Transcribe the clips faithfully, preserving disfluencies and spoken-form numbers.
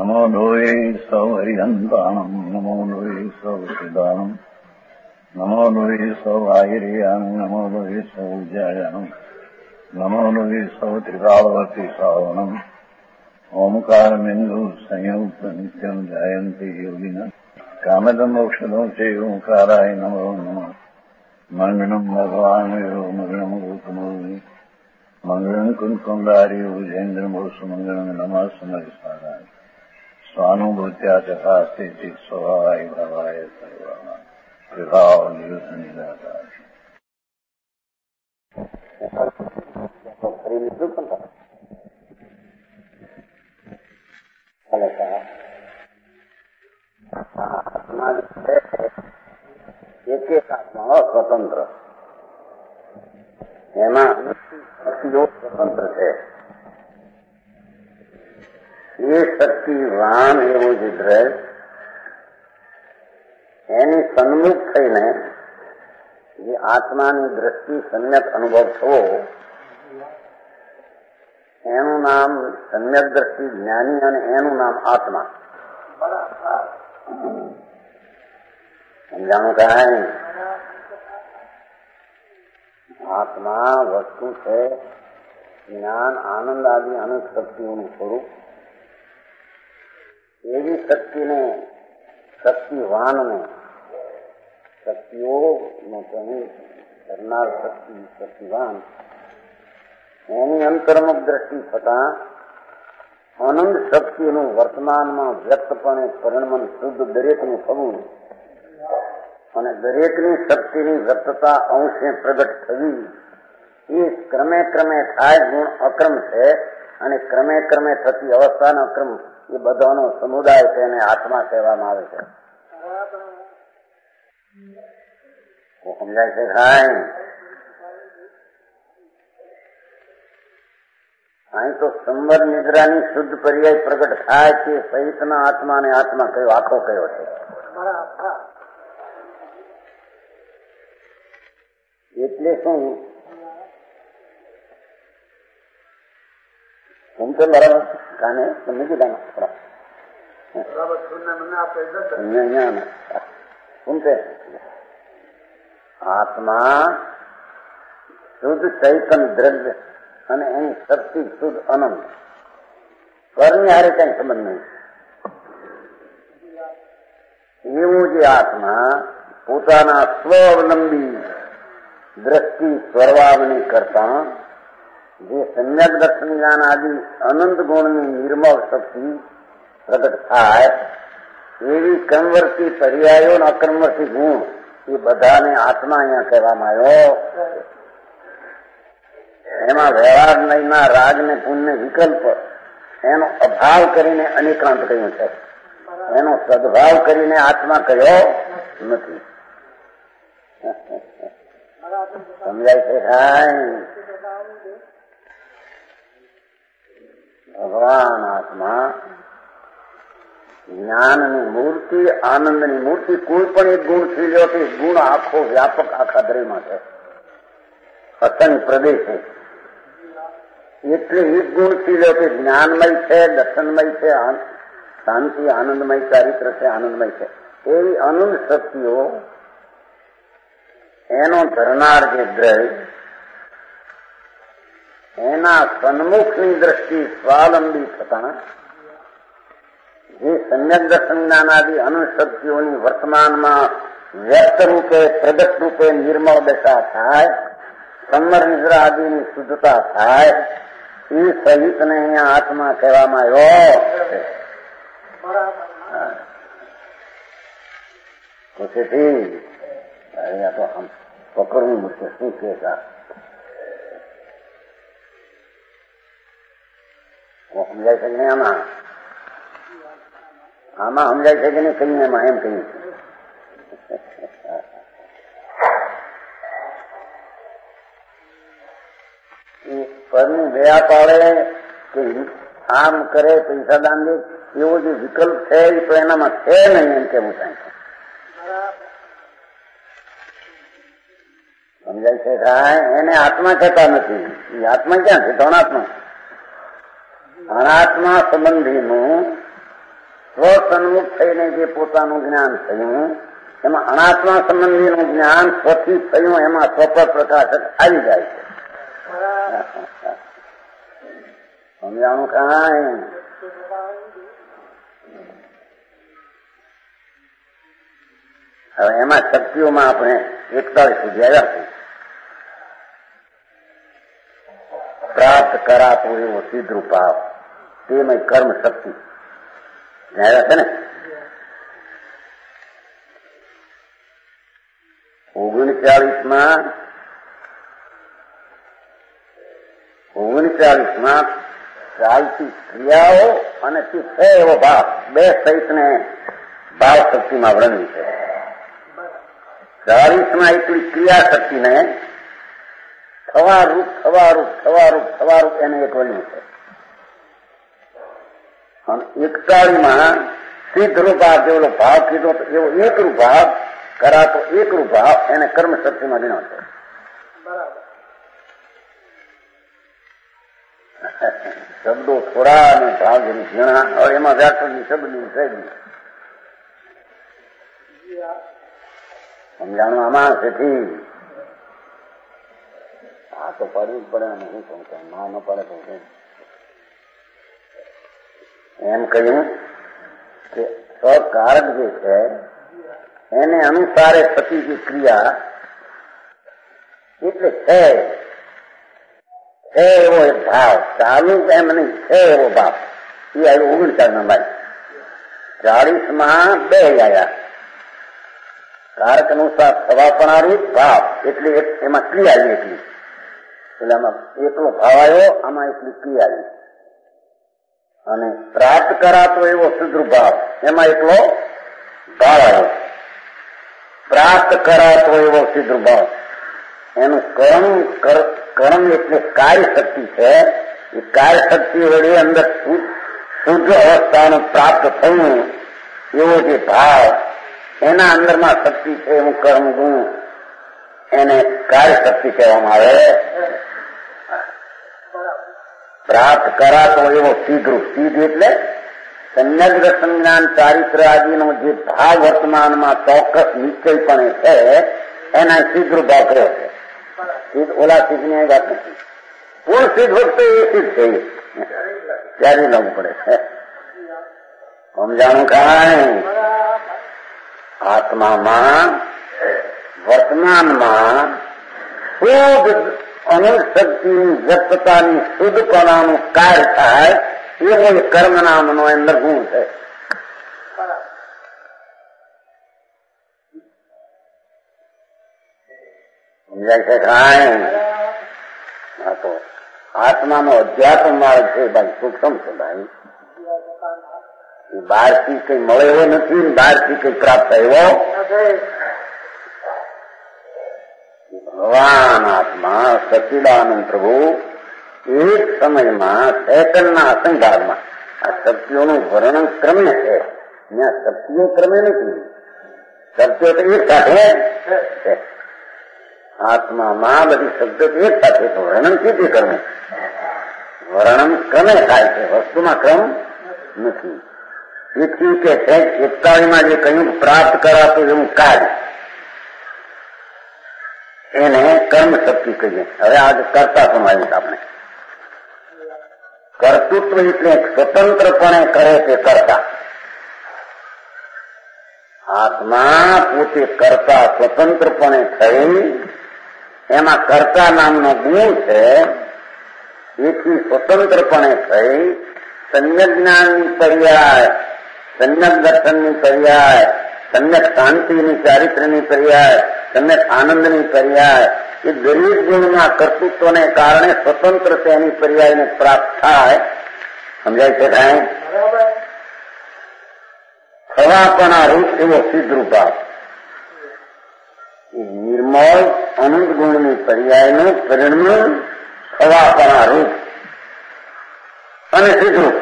नमो लोये सौहरिहन्ताणम् नमो लोये सौसिदानम् नमो लोये सौवाहिर्यानम् नमो लोये सौज्यायानम् नमो लोये सौत्रिकालवर्ति सावनम् ओंकारमिन्दु संयुक्त नित्यम् जायन्ति योगिनः कामदम् औषधम् च ओंकाराय नमो नमः मंगलम् भगवान् यो मंगलम् गौतमोऽमि मंगलम् कुन्कुण्डारि भुजेन्द्रमोऽस्तु मंगलम् नमः समरिसाराय स्वानुभूत्या चकास्ते स्वभावाय भावाय सर्वाणां विभावनियुतनिदाता એક એક આત્માઓ સ્વતંત્ર એમાં શક્તિઓ સ્વતંત્ર છે. એ શક્તિવાન એવું જે દ્રવ્ય એની સન્મુખ થઈને જે આત્માની દ્રષ્ટિ સમ્યક અનુભવ થવો એનું નામ સમ્યક દ્રષ્ટિ જ્ઞાની અને એનું નામ આત્મા. સમજાણું કાંઈ? આત્મા વસ્તુ છે જ્ઞાન આનંદ આદિ અનેક શક્તિઓનું સ્વરૂપ. એવી શક્તિને શક્તિવાનને શક્તિઓનો કહી કરનાર શક્તિ શક્તિવાન એની અંતર્મુખ દ્રષ્ટિ થતા અનંત શક્તિનું વર્તમાનમાં વ્યક્તપણે પરિણમન શુદ્ધ દરેકનું થવું અને દરેકની શક્તિની વ્યક્તતા અંશે પ્રગટ થવી એ ક્રમે ક્રમે થાય ગુણ અક્રમ છે. અને ક્રમે ક્રમે થતી અવસ્થાનો અક્રમ એ બધાનો સમુદાય તેને આત્મા કહેવામાં આવે છે. સમજાય છે ભાઈ? અહીં તો સંવર નિદ્રાની શુદ્ધ પર્યાય પ્રગટ થાય છે સહિતના આત્માને આત્મા કયો આખો કયો છે. એટલે શું સુનते बराबर गाने सुनने की गाना बराबर सुनते आत्मा शुद्ध चैतन्य द्रव्य અને એની શક્તિ શુદ્ધ અનંત કરની હારે કઈ સંબંધ નહીં. એવું જે આત્મા પોતાના સ્વઅવલંબી દ્રષ્ટિ સ્વર્વાવની કરતા જે સમ્યક દર્શન જ્ઞાન આદિ અનંત ગુણની નિર્મળ શક્તિ પ્રગટ થાય એવી ક્રમવર્તી પર્યાયો અને અક્રમવર્તી ગુણ એ બધાને આત્મા અહીંયા કહેવામાં આવ્યો. એમાં વ્યવહાર નહીંના રાગ ને પુણ્ય વિકલ્પ એનો અભાવ કરીને અનિક્રાંત કહ્યું છે. એનો સદભાવ કરીને આત્મા કયો નથી. સમજાય છે ભાઈ? ભગવાન આત્મા જ્ઞાનની મૂર્તિ આનંદની મૂર્તિ કોઈ પણ એક ગુણ થઈ લ્યો તો ગુણ આખો વ્યાપક આખા દરેમાં છે. અસંગ પ્રદેશ છે એટલે એક ગુણ થી લ્યો તો જ્ઞાનમય છે, દર્શનમય છે, શાંતિ આનંદમય, ચારિત્ર છે આનંદમય છે. એવી અનંત શક્તિઓ એનો ધરનાર જે દ્રવ્ય એના સન્મુખની દ્રષ્ટિ સ્વાવલંબી થતા જે સમ્યક દર્શન જ્ઞાન આદિ અનંત શક્તિઓની વર્તમાનમાં વ્યક્ત રૂપે પ્રગટ રૂપે નિર્મળ દશા થાય, સંવર નિદ્રા આદિની શુદ્ધતા થાય એ સહિતને અહીંયા આત્મા કહેવામાં આવ્યો છે. ખુશીથી અહીંયા તો આમ પકડવું મુશ્કેલ શું છે સર? સમજાય છે નહીં? આમાં આમાં સમજાય છે કે નહીં? કહીએ એમાં એમ કહીએ પરની દયા પાડે કે આમ કરે પૈસા દાન દે એવો જે વિકલ્પ છે એ તો એનામાં છે નહીં એમ કેવું થાય છે. સમજાય છે થાય? એને આત્મા કહેતા નથી. એ આત્મા ક્યાં છે? અનાત્મા. અનાત્મા સંબંધીનું સ્વસન્મુખ થઈને જે પોતાનું જ્ઞાન થયું એમાં અનાત્મા સંબંધીનું જ્ઞાન સ્વથી થયું એમાં સ્વપર પ્રકાશક આવી જાય છે. સમજાણું કાંઈ? હવે એમાં શક્તિઓમાં આપણે એકતાળીસ સુધી આવ્યા છીએ. પ્રાપ્ત કરાતો એવો સિદ્ધ ભાવ તેમાં કર્મ શક્તિ આવ્યા છે ને. ઓગણચાળીસમાં ઓગણચાળીસમાં ચાલતી ક્રિયાઓ અને છે એવો ભાવ બે સહિતને ભાવ શક્તિમાં વર્ણવી છે. ચાલીસમાં એટલી ક્રિયા શક્તિને થવારૂપ થવારૂપ થવારૂપ થવારૂપ એને એક વર્ણ્યું છે. અને એકતાળીમાં સિદ્ધ રૂપા જેવો ભાવ કીધો તો એવો એક રૂપ ભાવ કરાતો એક રૂપ ભાવ એને કર્મ શક્તિમાં ગણ્યો છે. શબ્દો થોડા અને ભાવ જેની ઝીણા. હવે એમાં વ્યાકરણની શબ્દની શૈલી સમજાણું આમાં તેથી આ તો પડવું જ પડે અને હું કહું ના ન પડે તો એમ કહ્યું કે સ્વકારક જે છે એને અનુસારે થતી જે ક્રિયા એટલે છે એવો એક ભાવ ચાલુ એમ નહીં છે એવો ભાવ એ આવ્યો ઓગણચાળીસ માં. ચાળીસમાં બે આવ્યા કારક અનુસાર થવાપણારૂપ ભાવ એટલે એમાં ક્રિયા આવી એટલી એટલે આમાં એકલો ભાવ આવ્યો આમાં એટલી ક્રિયા આવી. અને પ્રાપ્ત કરાતો એવો શુદ્ધ ભાવ એમાં એકલો ભાવ આવ્યો. પ્રાપ્ત કરાતો એવો સિદ્ધ ભાવ એનું કર્મ કર્મ એટલે કાર્ય શક્તિ છે. એ કાર્ય શક્તિ વડે અંદર શુદ્ધ અવસ્થાનું પ્રાપ્ત થયું એવો જે ભાવ એના અંદરમાં શક્તિ છે એવું કર્મ ગુણ એને કાર્ય શક્તિ કહેવામાં આવે. પ્રાપ્ત કરાતો એવો સિદ્ધ રૂપ. સિદ્ધ એટલે સંયગ દર્શન જ્ઞાન ચારિત્ર આદિનો જે ભાવ વર્તમાનમાં ચોક્કસ નિશ્ચયપણે છે એના સિદ્ધ રૂપ ભાવ કર્યો છે. સિદ્ધ ઓલા સિદ્ધ ની વાત નથી. પૂર્ણ સિદ્ધ વખતે એ સિદ્ધ છે ત્યારે લાવવું પડે છે. સમજાણું કાંઈ? આત્મામાં વર્તમાનમાં શુદ્ધ અનુશક્તિની વ્યક્તતાની શુદ્ધપણાનું કાર્ય થાય એવો કર્મ નામનો અંદર ગુણ છે. સમજાય છે કાંઈ? હા તો આત્માનો અધ્યાત્મ માર્ગ છે ભાઈ, સૂક્ષ્મ છે ભાઈ. એ બહારથી કઈ મળે એવો નથી, બહારથી કઈ પ્રાપ્ત થયો. ભગવાન આત્મા સચ્ચિદાનંદ પ્રભુ એક સમયમાં ચેતનના અસંભાગમાં આ શક્તિઓનું વર્ણન ક્રમે છે. ત્યાં શક્તિઓ ક્રમે નથી, શક્તિઓ તો એક સાથે છે. આત્મામાં બધી શબ્દો એક સાથે તો વર્ણન થી ક્રમે વર્ણન ક્રમે થાય છે, વસ્તુમાં ક્રમ નથી. તેથી કે છે એકતાળીમાં જે કહ્યું પ્રાપ્ત કરાતું એવું કાર્ય એને કર્મ શક્તિ કહીએ. હવે આજે કરતા સમાવીશ આપણે. કર્તૃત્વ એટલે સ્વતંત્રપણે કરે તે કરતા. આત્મા પોતે કરતા સ્વતંત્રપણે થઈ એમાં કર્તા નામનો ગુણ છે. એથી સ્વતંત્રપણે થઈ સમ્યક જ્ઞાનની પર્યાય, સમ્યક દર્શનની પર્યાય, સમ્યક શાંતિની ચારિત્રની પર્યાય, સમ્યક આનંદની પર્યાય એ દરેક ગુણના કર્તૃત્વને કારણે સ્વતંત્ર તેની પર્યાયને પ્રાપ્ત થાય. સમજાય છે કાંઈ? થવાપણા રૂપ એવો સિદ્ધ રૂપાપ એ નિર્મળ અનંત ગુણની પર્યાયનું પરિણામ થવાપણા રૂપ અને સિદ્ધ રૂપ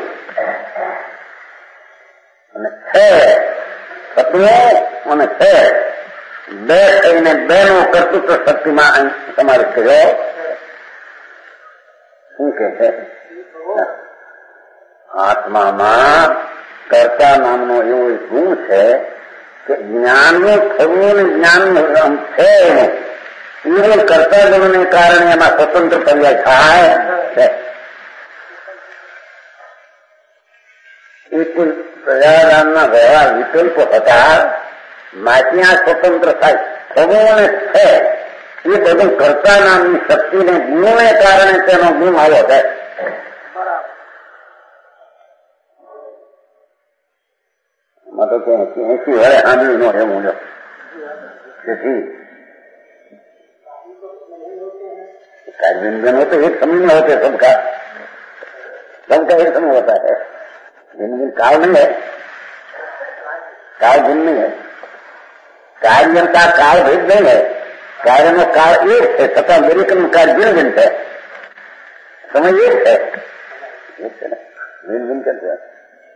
અને છે તત્વો અને છે બે થઈને બે નો કર્તૃત્વ શક્તિમાં સમાવેશ કર્યો. શું કે છે? આત્મામાં કર્તા નામનો એવો ગુણ છે કે જ્ઞાનનું થવું ને જ્ઞાનનું છે એવો કર્તા ગુણને કારણે એમાં સ્વતંત્ર પર્યાય થાય છે. એ કોઈ પ્રજાના વ્યવહાર વિકલ્પો હતા માંથી આ સ્વતંત્ર થાય થવું ને છે એ બધું કર્તા નામની શક્તિને ગુણને કારણે તેનો ગુણ આવ્યો છે. तो ऐसी है हामी नो है मुझे व्यंजन हो तो एक समय में होते सबका सबका एक समय होता है. व्यंजन काल नहीं है, काल भिन्न नहीं है. कार्य का काल भेद नहीं है. कार्य में काल एक है तथा मेरे में कार्य भिन्न भिन्न है. समय एक है. भिन्न भिन्न करते हैं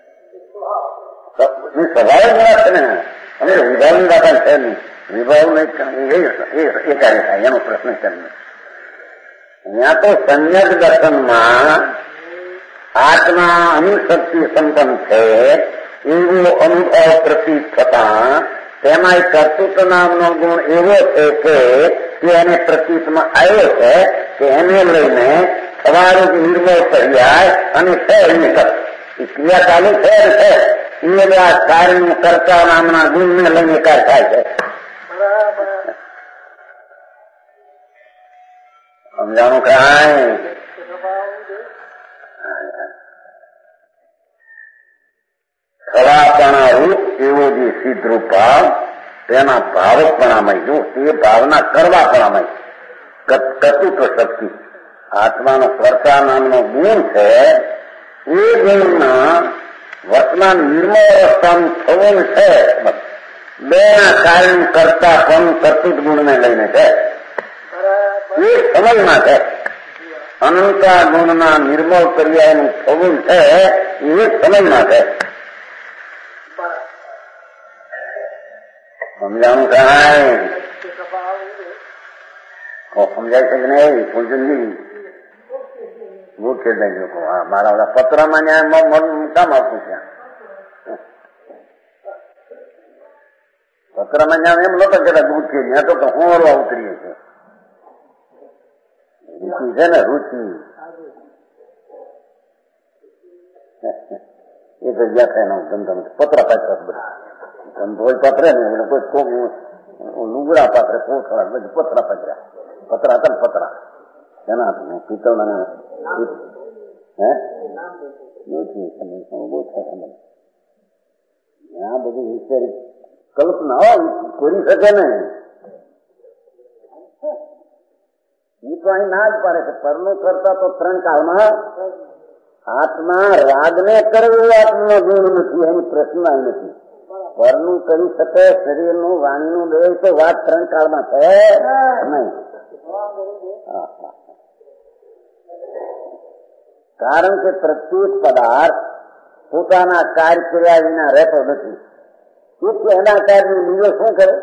સ્વભાવ વાત ને અમે વિભાવની વાત છે નહીં. વિભાવ એ કાર્ય થાય એનો પ્રશ્ન છે. અહીંયા તો સંયક દર્શનમાં આત્મા અનુશક્તિ સંપન્ન છે એવો અનુભવ પ્રતીત થતા તેમાં કર્તૃત્વ નામનો ગુણ એવો છે કે એને પ્રતીતમાં આવ્યો છે કે એને લઈને સવારો નિર્મળ પર્યાય અને છે એની ક્રિયા ચાલુ છે છે એ બધા કાર્ય કરતા નામના ગુણને લઈને કાર થાય છે. સમજાણું કાંઈ ખરાપણા રૂપ એવો જે સિદ્ધ રૂપા તેના ભાવપણામય જો એ ભાવના કરવાપણામય કર્તૃત્વ શક્તિ આત્માનો કર્તા નામનો ગુણ છે. એ ગુણના વર્તમાન નિર્મળ અવસ્થાનું થવું છે. બે ના કારણ કરતા પણ કર્તૃત્વ ગુણને લઈને છે. એ સમયમાં છે. અનંતા ગુણના નિર્મળ પર્યાયનું થવું છે એ સમયમાં છે. સમજાણું કાંઈ સમજાય છે કે નહીં? પૂજનજી મૂર્ખે દઈ લોકો હા મારા ઓલા પત્રમાં કામ આપું ત્યાં પત્રમાં જ્યાં એમ નતો કેતા દૂધ કે ત્યાં તો હું ઓરવા ઉતરીએ છીએ. રુચિ છે ને રુચિ એ જગ્યા છે એનો ધંધો પત્ર પાત્ર બધા ધંધો પાત્રે ને એને કોઈ કોક લુગડા પાત્રે કોથળા બધું પતરા પતરા પતરા હતા ને પતરા એના હતું પિત્તળના હે બહુ છે આ બધું વિચારી કલ્પના કરી શકે ને એ તો અહીં ના જ પાડે છે. પરનું કરતા તો ત્રણ કાળમાં આત્મા રાગને કરવું આત્મનો ગુણ નથી. એની પ્રશ્ન અહીં નથી. પરનું કરી શકે શરીરનું વાણીનું દેહ તો વાત ત્રણ કાળમાં છે નહીં. કારણ કે પ્રત્યેક પદાર્થ પોતાના કાર્ય કર્યા વિના રહેતો નથી. એટલે એના કાર્ય બીજો શું કરે?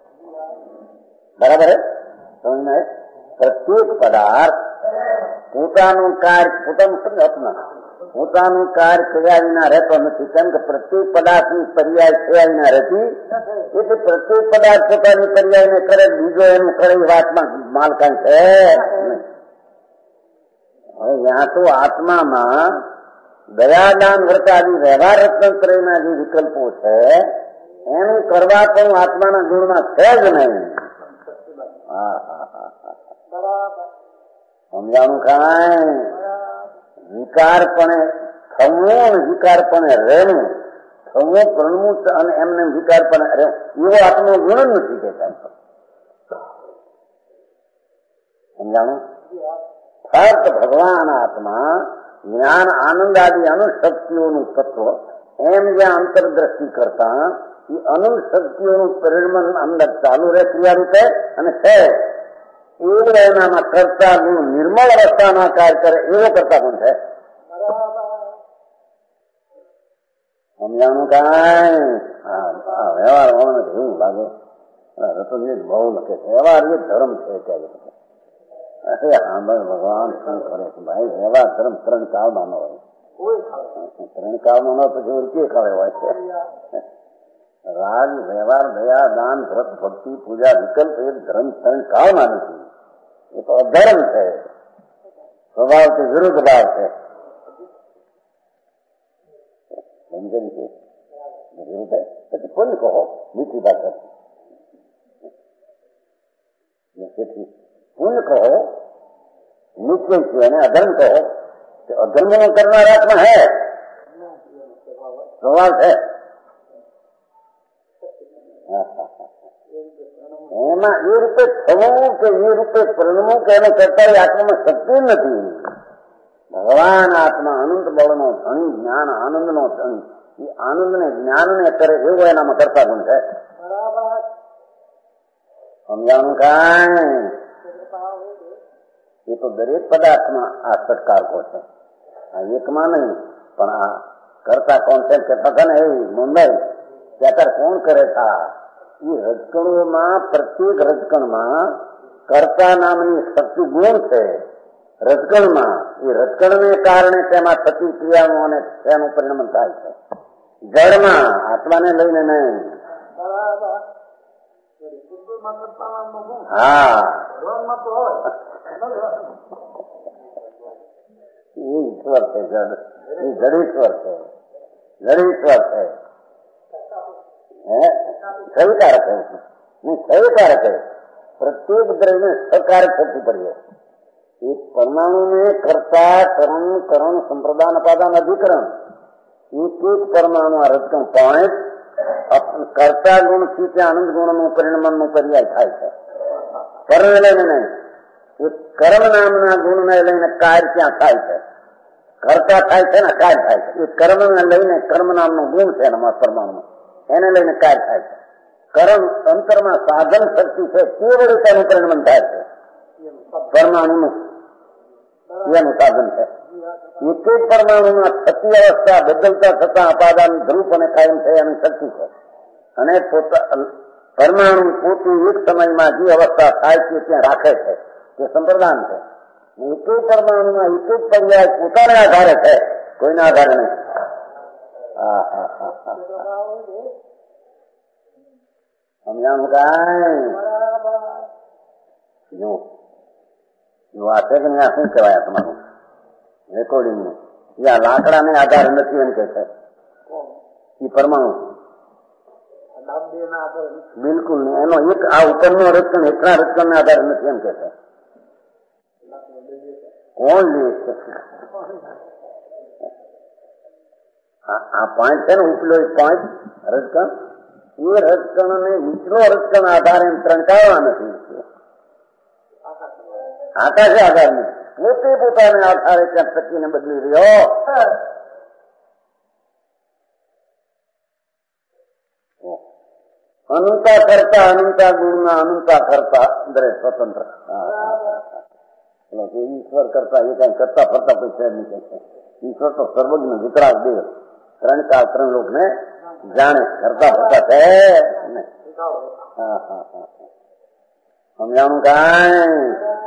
બરાબર સમજ? પ્રત્યેક પદાર્થ પોતાનું કાર્ય પોતાનું સમજના પોતાનું કાર્ય કર્યા વિના રહેતો નથી. કેમ કે પ્રત્યેક પદાર્થની પર્યાય થયા વિના રહેતી. એટલે પ્રત્યેક પદાર્થ પોતાની પર્યાયને કરે બીજો એનું કરે એ વાતમાં માલકાન છે. હવે ત્યાં તો આત્મામાં દયાદાન વ્રતાદી વ્યવહાર રત્નત્રયના જે વિકલ્પો છે એનું કરવા પણ આત્માના ગુણમાં છે જ નહીં. હા હા હા સમજાણું કાંઈ? વિકારપણે થવું વિકારપણે રહેવું થવું પ્રણવું અને એમને વિકારપણે રહેવું એવો આત્મનો ગુણ જ નથી કહેતા. સમજાણું? ફક્ત ભગવાન આત્મા જ્ઞાન આનંદ આદિ અનુશક્તિઓનું તત્વ એમ જ્યાં અંતરદ્રષ્ટિ કરતા એ અનુશક્તિઓનું પરિણમન અંદર ચાલુ રહે ક્રિયા રૂપે અને છે એવું એનામાં કરતા ગુણ નિર્મળ અવસ્થામાં કાર્ય કરે એવો કરતા ગુણ છે. સમજાણું કાંઈ? હા વ્યવહાર હોવાનો એવું લાગે રતનજી બહુ લખે છે વ્યવહાર એ ધર્મ છે ત્યારે. અરે હા ભાઈ ભગવાન શું કરે છે ભાઈ? વ્યવહાર ધર્મ ત્રણ કાળમાં ન હોય. ત્રણ કાળનો ન પછી ઓળખીએ કાળે હોય છે. રાગ, વ્યવહાર, દયા, દાન, વ્રત, ભક્તિ, પૂજા, વિકલ્પ એ ધર્મ ત્રણ કાળમાં નથી. એ તો અધર્મ છે, સ્વભાવથી વિરુદ્ધ ભાવ છે. સમજણ છે વિરુદ્ધ. પછી પુણ્ય કહો, મીઠી ભાષા. પુણ્ય કહો નિશ્ચય છે, અને અધર્મ કહો અધર્મ કરનાર આત્મા હે, સ્વભાવ છે. એમાં એ રૂપે થવું કે એ રૂપે પરિણમવું કે એને કરતા એ આત્મામાં શક્તિ નથી. ભગવાન આત્મા અનંત બળનો ધણી, જ્ઞાન આનંદનો ધણી. એ આનંદ ને જ્ઞાન ને કરે એવો એનામાં કરતા ગુણ છે. સમજાણું કાંઈ? એ તો દરેક પદાર્થમાં આ સત્કારકો છે. આ એકમાં નહીં, પણ આ કરતા કોન્સેપ્ટ કહેતા હતા ને એ મુંબઈ ત્યાર કોણ કરે था? એ રજકણોમાં, પ્રત્યેક રજકણમાં કર્તા નામની શક્તિ ગુણ છે. રજકણમાં એ રજકણને કારણે તેમાં થતી ક્રિયાનું અને તેનું પરિણામ થાય છે. જળમાં આત્માને લઈને નહીં. હા, એ ઈશ્વર છે. જડ એ જડેશ્વર છે. જડેશ્વર છે. સહકારક है नहीं, सहकारक है. प्रत्येक द्रव्य में सहकारक शक्ति पड़ी है. एक परमाणु में कर्ता, करण, करण, संप्रदान, अपादान, अधिकरण. एक एक परमाणु आ रजकण पॉइंट कर्ता गुण થી આનંદ ગુણનું પરિણામનું પર્યાય થાય છે. કર્મ લઈને નહીં, એ કર્મ નામના ગુણને લઈને કાર્ય ત્યાં થાય છે. કર્તા થાય છે ને કાર્ય થાય છે. એ કર્મને લઈને કર્મ નામનો ગુણ છે એનામાં પરમાણુ, એને લઈને કાર્ય થાય છે. કર્મ અંતરમાં સાધન શક્તિ છે, તે વડે તેનું પરિણામ થાય છે. પરમાણુનું એનું સાધન છે. એક એક પરમાણુમાં થતી અવસ્થા બદલતા થતા અપાદાન ધ્રુપ અને કાયમ થયાની શક્તિ છે. અને પરમાણુ પોતે એક સમયમાં જે અવસ્થા થાય છે ત્યાં રાખે છે, તે સંપ્રદાન છે. એક એક પરમાણુમાં એક એક પર્યાય પોતાને આધારે છે, કોઈના આધારે નહીં. હા હા હા હા સમજાણું કાંઈ? જો જો આ છે કે શું કહેવાય તમારું રેકોર્ડિંગ નું? આ લાકડાને આધાર નથી એમ કે છે એ પરમાણુ બિલકુલ નહીં. એનો એક આ ઉપરનો રચકણ એકના રચકણ ને આધારે નથી એમ કે છે. કોણ લે છે આ પોઈન્ટ છે ને ઉપલો એક પોઈન્ટ રચકણ, એ રચકણ ને નીચલો રચકણ આધારે એમ ત્રણકાવવા નથી. આકાશે આધાર નથી, પોતે પોતાને આધારે ત્યાં શક્તિને બદલી રહ્યો. અનંતા કરતા અનંતા ગુણના અનંતા કરતા દરે સ્વતંત્ર. ઈશ્વર કરતા એ કઈ કરતા ફરતા પૈસા નહીં કહે છે. ઈશ્વર તો સર્વજ્ઞ વિતરાગ દેવ, ત્રણ કાળ ત્રણ લોક ને જાણે, કરતા ફરતા છે. હા હા હા સમજાણું કાંઈ?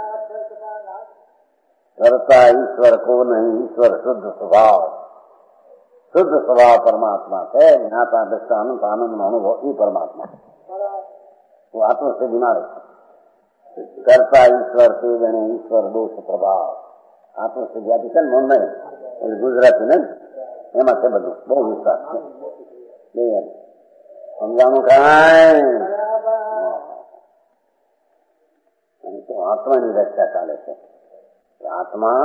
કરતા ઈશ્વર કો નહીં, ઈશ્વર શુદ્ધ સ્વભાવ, શુદ્ધ સ્વભાવ પરમાત્મા છે. જ્ઞાતા દૃષ્ટા અનંત આનંદ નો અનુભવ એ પરમાત્મા वो आत्मा से बीमार है. करता ईश्वर से गणे ईश्वर दोष प्रभाव आत्मा से जाति છે મન નહીં, એટલે ગુજરાતી નહીં, એમાં છે બધું બહુ વિશ્વાસ છે. સમજાણું કાંઈ? તો આત્માની વ્યાખ્યા ચાલે છે. આત્મા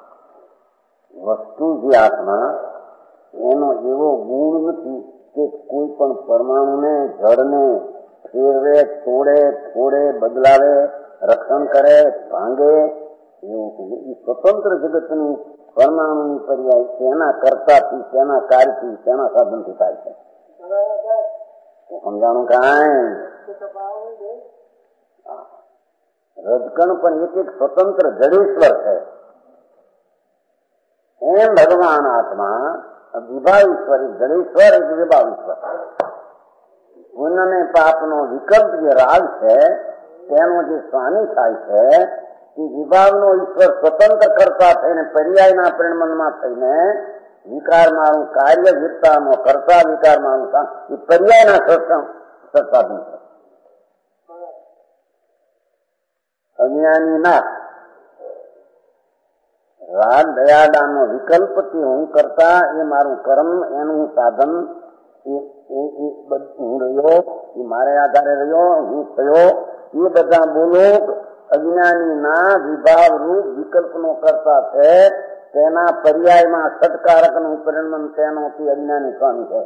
વસ્તુ જે આત્મા એનો એવો ગુણ નથી કે કોઈ પણ પરમાણુને જળને ફેરવે, તોડે, ફોડે, બદલાવે, રક્ષણ કરે, ભાંગે, એવું એ સ્વતંત્ર જગતની પરમાણુની પર્યાય તેના કરતાથી, તેના કાર્યથી, તેના સાધનથી થાય છે. સમજાણું કાંઈ? રજકણ પણ એક એક સ્વતંત્ર જડેશ્વર છે. એમ ભગવાન આત્મા વિભાવ ઈશ્વર, જડેશ્વર એક વિભાવ ઈશ્વર. પુણ્ય ને પાપનો વિકલ્પ જે રાગ છે તેનો જે સ્વામી થાય છે તે વિભાવનો ઈશ્વર સ્વતંત્ર કરતા થઈને પર્યાયના પરિણમનમાં થઈને વિકાર મારું કાર્ય વીરતાનો કરતા વિકાર મારું એ પર્યાયના સત્સંગ સત્સાધન છે. અજ્ઞાની ના રાગ દયાદાનો વિકલ્પથી હું કરતા એ મારું કર્મ એનું સાધન હું રહ્યો એ મારે આધારે રહ્યો હું થયો એ બધા બોલો અજ્ઞાની ના વિભાવ રૂપ વિકલ્પનો કરતા છે. તેના પર્યાયમાં સત્કારક નું પરિણામ તેનોથી અજ્ઞાની સ્વામી છે.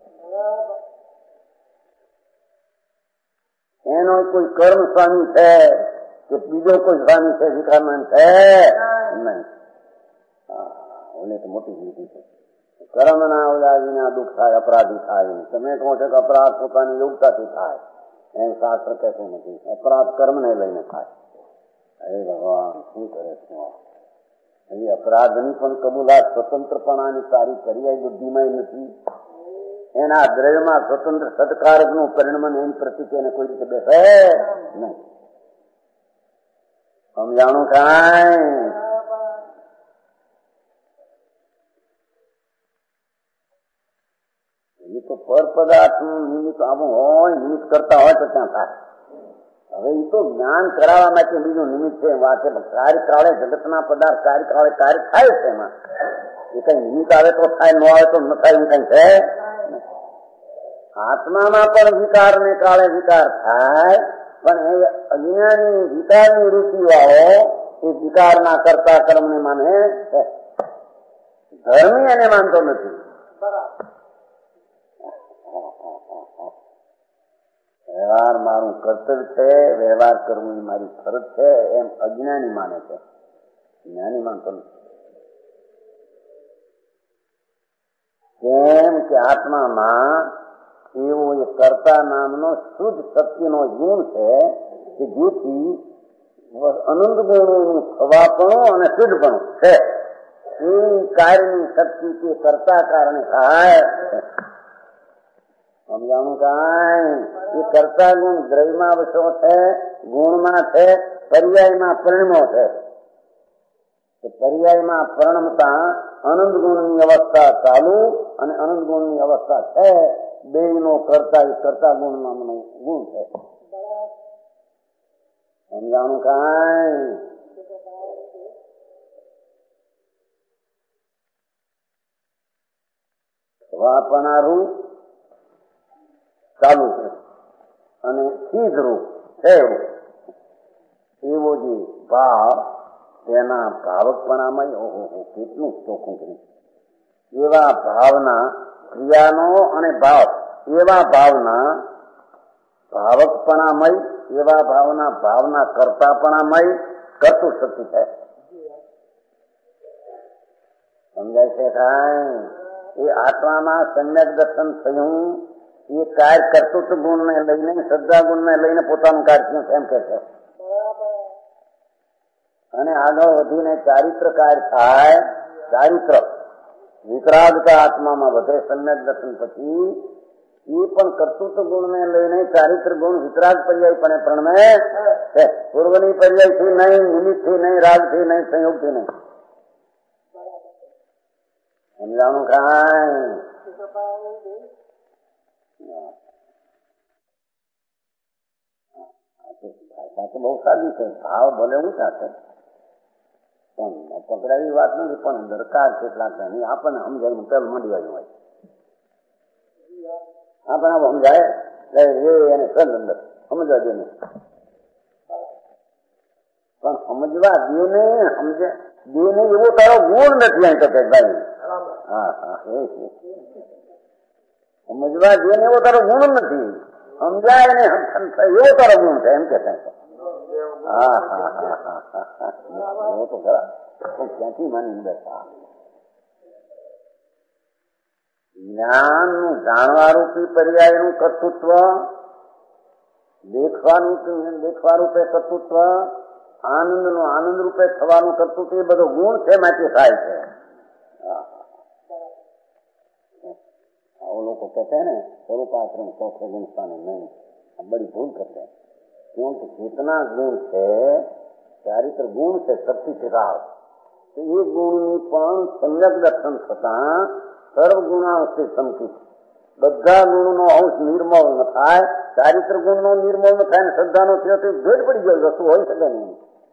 એનો કોઈ કર્મ સ્વામી છે કે બીજો કોઈ સ્વામી છે વિકારમાન છે નહીં. ઓને તો મોટી વિધિ છે. કર્મ ના ઓલા વિના દુઃખ થાય, અપરાધી થાય. તમે કહો છો કે અપરાધ પોતાની યોગ્યતાથી થાય, એમ શાસ્ત્ર કહેતું નથી. અપરાધ કર્મ ને લઈને થાય. અરે ભગવાન શું કરે છે? એ અપરાધની પણ કબૂલાત સ્વતંત્રપણાની સારી પર્યાય બુદ્ધિમાં નથી. એના દ્રવ્યમાં સ્વતંત્ર સત્કારક નું પરિણામ એની પ્રતિ એને કોઈ રીતે બેસે નહીં. સમજાણું કાંઈ? એ તો પર પદાર્થ નું નિમિત્ત આવું હોય, નિમિત્ત કરતા હોય તો ત્યાં થાય. હવે એ તો જ્ઞાન કરાવવા માટે બીજું નિમિત્ત છે. વાત છે કાર્યકાળે જગતના પદાર્થ કાર્યકાળે કાર્ય થાય છે. એમાં એ કઈ નિમિત્ત આવે તો થાય, ન આવે તો ન થાય એવું કઈ છે. આત્મામાં પણ વિકાર ને કાળે વિકાર થાય, પણ એ અજ્ઞાની વિકારની રૂચિ વાળો એ વિકારના કરતા કર્મ ને માને છે. ધર્મી એને માનતો નથી. વ્યવહાર મારું કર્તવ્ય છે, વ્યવહાર કરવું મારી ફરજ છે એમ અજ્ઞાની માને છે. જ્ઞાની માનતો નથી. કેમ કે આત્મામાં એવો એ કર્તા નામનો શુદ્ધ સત્યનો ગુણ છે કે જેથી અનંત ગુણોનું ખવાપણું અને શુદ્ધપણું છે. એ કાર્યની શક્તિ તે કરતા કારણે થાય. સમજાણું કાંઈ? એ કરતા ગુણ દ્રવ્યમાં વસો છે, ગુણમાં છે, પર્યાયમાં પરિણમો છે. પર્યાયમાં પરિણમતા અનંત ગુણની અવસ્થા ચાલુ અને અનંત ગુણની અવસ્થા છે. બે નો કરતા એ કરતા ગુણ નામનો ગુણ છે. સમજાણું કાંઈ? વાપનારું ચાલુ છે અને ચીજ રૂપ છે એવો જે ભાવ તેના ભાવકપણામાં ઓહો કેટલું ચોખ્ખું કર્યું. એવા ભાવના ક્રિયાનો અને ભાવ એવા ભાવના ભાવકપણામય એવા ભાવના ભાવના કરતાપણામય કરતું શક્તિ છે. સમજાય છે કાંઈ? એ આત્મામાં સમ્યક દર્શન થયું. એ કાર્ય કર્તૃત્વ ગુણ ને લઈને શ્રદ્ધા ગુણ ને લઈને પોતાનું કાર્ય એમ કે છે. અને આગળ વધીને ચારિત્ર કાર્ય થાય. ચારિત્ર વિતરાગતા આત્મામાં વધે સમ્યક દર્શન પછી એ પણ કર્તૃત્વ ગુણ ને લઈને ચારિત્ર ગુણ વિતરાગ પર્યાય પણ પ્રણમે છે. પૂર્વની પર્યાય થી નહીં, નિમિત્ત થી નહીં, રાગ થી નહીં, સંયોગ થી નહીં. સમજાણું કાંઈ? ભાષા તો બહુ સાદી છે. ભાવ ભલે ઊંચા છે પણ પકડાવી વાત નથી. પણ દરકાર કેટલાક નહીં આપણને સમજાય પેલું મંડી આવ્યું હોય આપણને સમજાય એને સર અંદર સમજવા દે નહીં. પણ સમજવા દે નહીં સમજે દે નહીં એવો તારો ગુણ નથી અહીં તો કે ભાઈ. હા હા એ સમજવા દે ને એવો તારો ગુણ નથી. સમજાય ને એવો તારો ગુણ છે એમ કે હા હા હા હા હા એવો તો ખરા. ક્યાંથી માની બેઠા જ્ઞાન નું જાણવા રૂપી પર્યાય નું કર્તૃત્વ, દેખવાનું દેખવા રૂપે કર્તૃત્વ, આનંદ નું આનંદ રૂપે થવાનું કર્તૃત્વ એ બધો ગુણ છે માટે થાય છે. લોકો कहते हैं ना स्वरूपाश्रम चौथे गुण स्थाने नहीं, अब बड़ी भूल करते हैं. क्योंकि जितना गुण है चारित्र गुण से शक्ति टिकाव તો એ ગુણની પણ સમ્યક દર્શન થતા સર્વગુણાંશથી સંકિત બધા ગુણનો અંશ નિર્મળ ન થાય, ચારિત્ર ગુણનો નિર્મળ ન થાય ને શ્રદ્ધાનો થયો તો ભેદ પડી ગયો, વસ્તુ હોય શકે નહીં.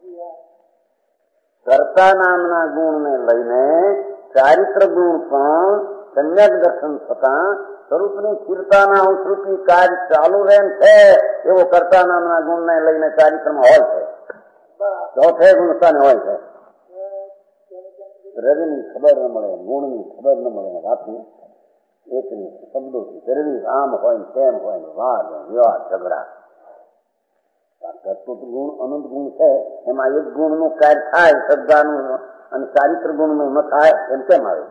કર્તા નામના ગુણને લઈને ચારિત્ર ગુણ પણ સમ્યક દર્શન થતા સ્વરૂપની સ્થિરતાના અંશરૂપી કાર્ય ચાલુ રહે છે એવો કર્તા નામના ગુણને લઈને ચારિત્રમાં હોય છે. ચોથે ગુણસ્થાને હોય છે. રવિની ખબર ન મળે, ગુણની ખબર ન મળે, વાતની એકની શબ્દોથી જરૂરી આમ હોય ને તેમ હોય ને વાદ વિવાદ ઝઘડા. કર્તૃત્વ ગુણ અનંત ગુણ છે, એમાં એક ગુણનું કાર્ય થાય શ્રદ્ધાનું અને ચારિત્ર ગુણનું ન થાય એમ કેમ આવે?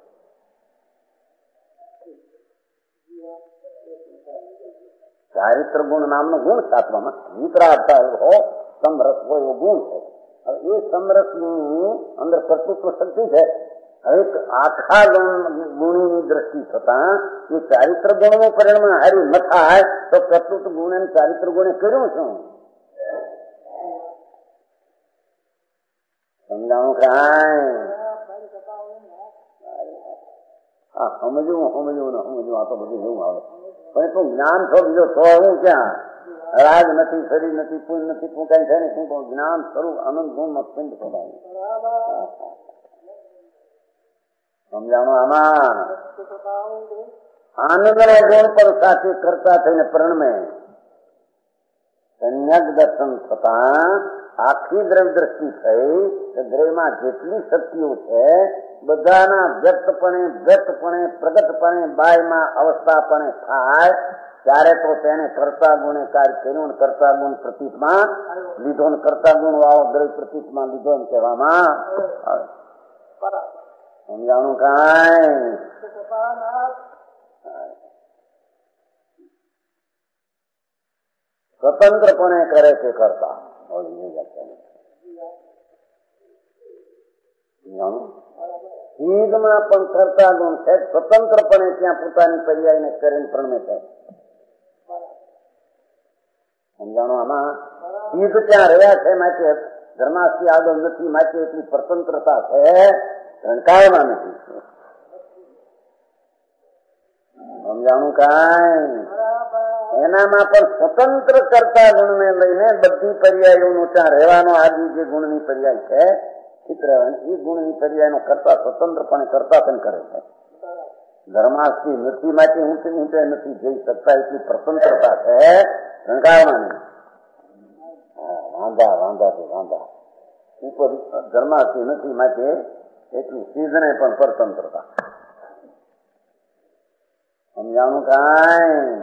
ચારિત્ર ગુણ નામનો ગુણ સાતવામાં વિતરાગતા હો સમરસ હોય એવો ગુણ છે. હવે એ સમરસની અંદર કર્તૃત્વ શક્તિ છે. હવે આખા ગુણીની દ્રષ્ટિ થતા એ ચારિત્ર ગુણનું પરિણામ હારી ન થાય તો કર્તૃત્વ ગુણ અને ચારિત્ર ગુણે કર્યું શું? સમજાવું કાંઈ? હા, સમજવું સમજવું ને સમજવું આ તો બધું એવું આવે. પણ તું જ્ઞાન છો બીજો છો હું ક્યાં? રાગ નથી, શરીર નથી, પુલ નથી, તું કઈ છે ને શું કહું? જ્ઞાન સ્વરૂપ અનંત ગુણ માં પિંડ સ્વભાવ. સમજાણું? આમાં આનંદ નો ગુણ પણ સાથે કરતા થઈને પ્રણમે સંયક દર્શન થતા આખી દ્રવ્ય દ્રષ્ટિ થઈ કે દ્રવ્યમાં જેટલી શક્તિઓ છે બધાના વ્યક્તપણે વ્યક્તપણે પ્રગટપણે બાયમાં અવસ્થાપણે થાય ત્યારે તો તેને કર્તા ગુણે કાર્ય કર્યું, કર્તા ગુણ પ્રતીતમાં લીધો ને કર્તા ગુણ વાળો દ્રવ્ય પ્રતીતમાં લીધો એમ કહેવામાં આવે. સમજાણું કાંઈ? સ્વતંત્રપણે કરે છે કરતા. ઈદમાં પણ કરતા ગુણ છે, સ્વતંત્રપણે ત્યાં પોતાની પર્યાયને કરીને પ્રણમે છે. સમજાણું? આમાં ઈદ ત્યાં રહ્યા છે માટે ધર્માસ્થી આગળ નથી, માટે એટલી સ્વતંત્રતા છે કાયમાં નથી. સમજાણું કાંઈ? એનામાં પણ સ્વતંત્ર કરતા ગુણને લઈને બધી પર્યાયોનું ત્યાં રહેવાનો આદિ જે ગુણની પર્યાય છે ચિત્ત રહેવાની એ ગુણની પર્યાયનો કરતા સ્વતંત્રપણે કરતા પણ કરે છે. ધર્માસ્થી નથી માટે ઊંચે ઊંચે નથી જઈ શકતા એટલી સ્વતંત્રતા છે રંકાળમાં નહીં. વાંધા વાંધા તો વાંધા ઉપર ધર્માસ્થી નથી માટે એટલી સિદ્ધને પણ સ્વતંત્રતા. સમજાણું કાંઈ?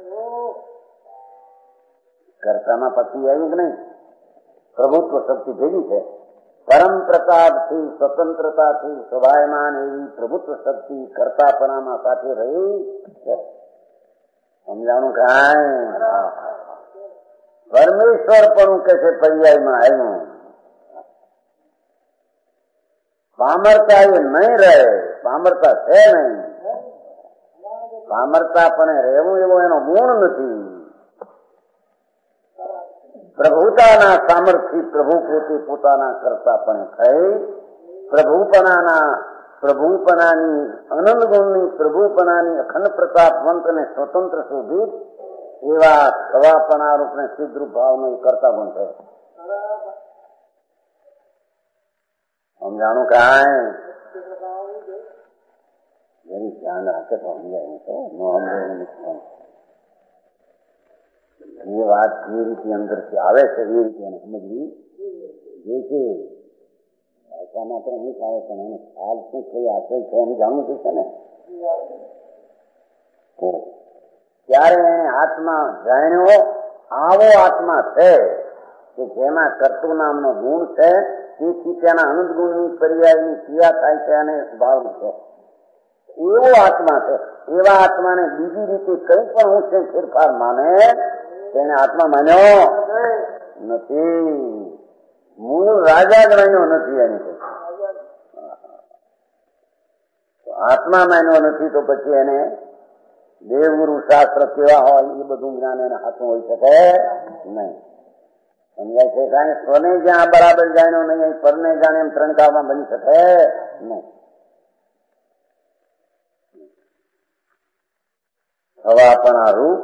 કર્તામાં પછી આવ્યું કે નહીં? પ્રભુત્વ શક્તિ ભેગી છે. પરમ પ્રતાપથી સ્વતંત્રતાથી સ્વભાયમાન એવી પ્રભુત્વ શક્તિ કર્તાપણામાં સાથે રહી છે. સમજાણું કાંઈ? પરમેશ્વર પણ કે છે પર્યાયમાં આવ્યું. પામરતા એ નહીં રહે, પામરતા છે નહીં. પામરતા પણ રહેવું એવો એનો ગુણ નથી. પ્રભુતાના સામર્થ્ય પ્રભુ પોતે પોતાના કરતા પણ થઈ પ્રભુપનાના પ્રભુપનાની અનંત ગુણની પ્રભુપનાની અખંડ પ્રતાપવંત અને સ્વતંત્ર શોધિત એવા સવાપના રૂપને સિદ્ધરૂપ ભાવનો કરતા ગુણ છે. સમજાણું કાંઈ? એની ધ્યાન રાખે તો સમજાય તો ન સમજાય. એ વાત જે રીતે અંદરથી આવે છે એ રીતે એને સમજવી જે છે. ભાષા માત્ર નહીં આવે પણ એને ખ્યાલ શું કઈ આશય છે એમ જાણવું જોઈશે ને. ત્યારે એને આત્મા જાણ્યો આવો આત્મા છે કે જેમાં કર્તુ નામનો ગુણ છે, તેથી તેના અનંત ગુણની પર્યાયની ક્રિયા થાય છે અને ભાવ છે. એવો આત્મા છે. એવા આત્માને બીજી રીતે કઈ પણ હું છે ફેરફાર માને તેને આત્મા માન્યો નથી. મૂળ રાજા જ માન્યો નથી. એની આત્મા માન્યો નથી તો પછી એને દેવગુરુ શાસ્ત્ર કેવા હોય એ બધું જ્ઞાન એને હાથમાં હોઈ શકે નહીં. સમજાય છે? કારણ કે સ્વને જ્યાં બરાબર જાણ્યો નહીં, અહીં પરને જાણે એમ ત્રણ કાળમાં બની શકે નહીં. હવાપણા રૂપ,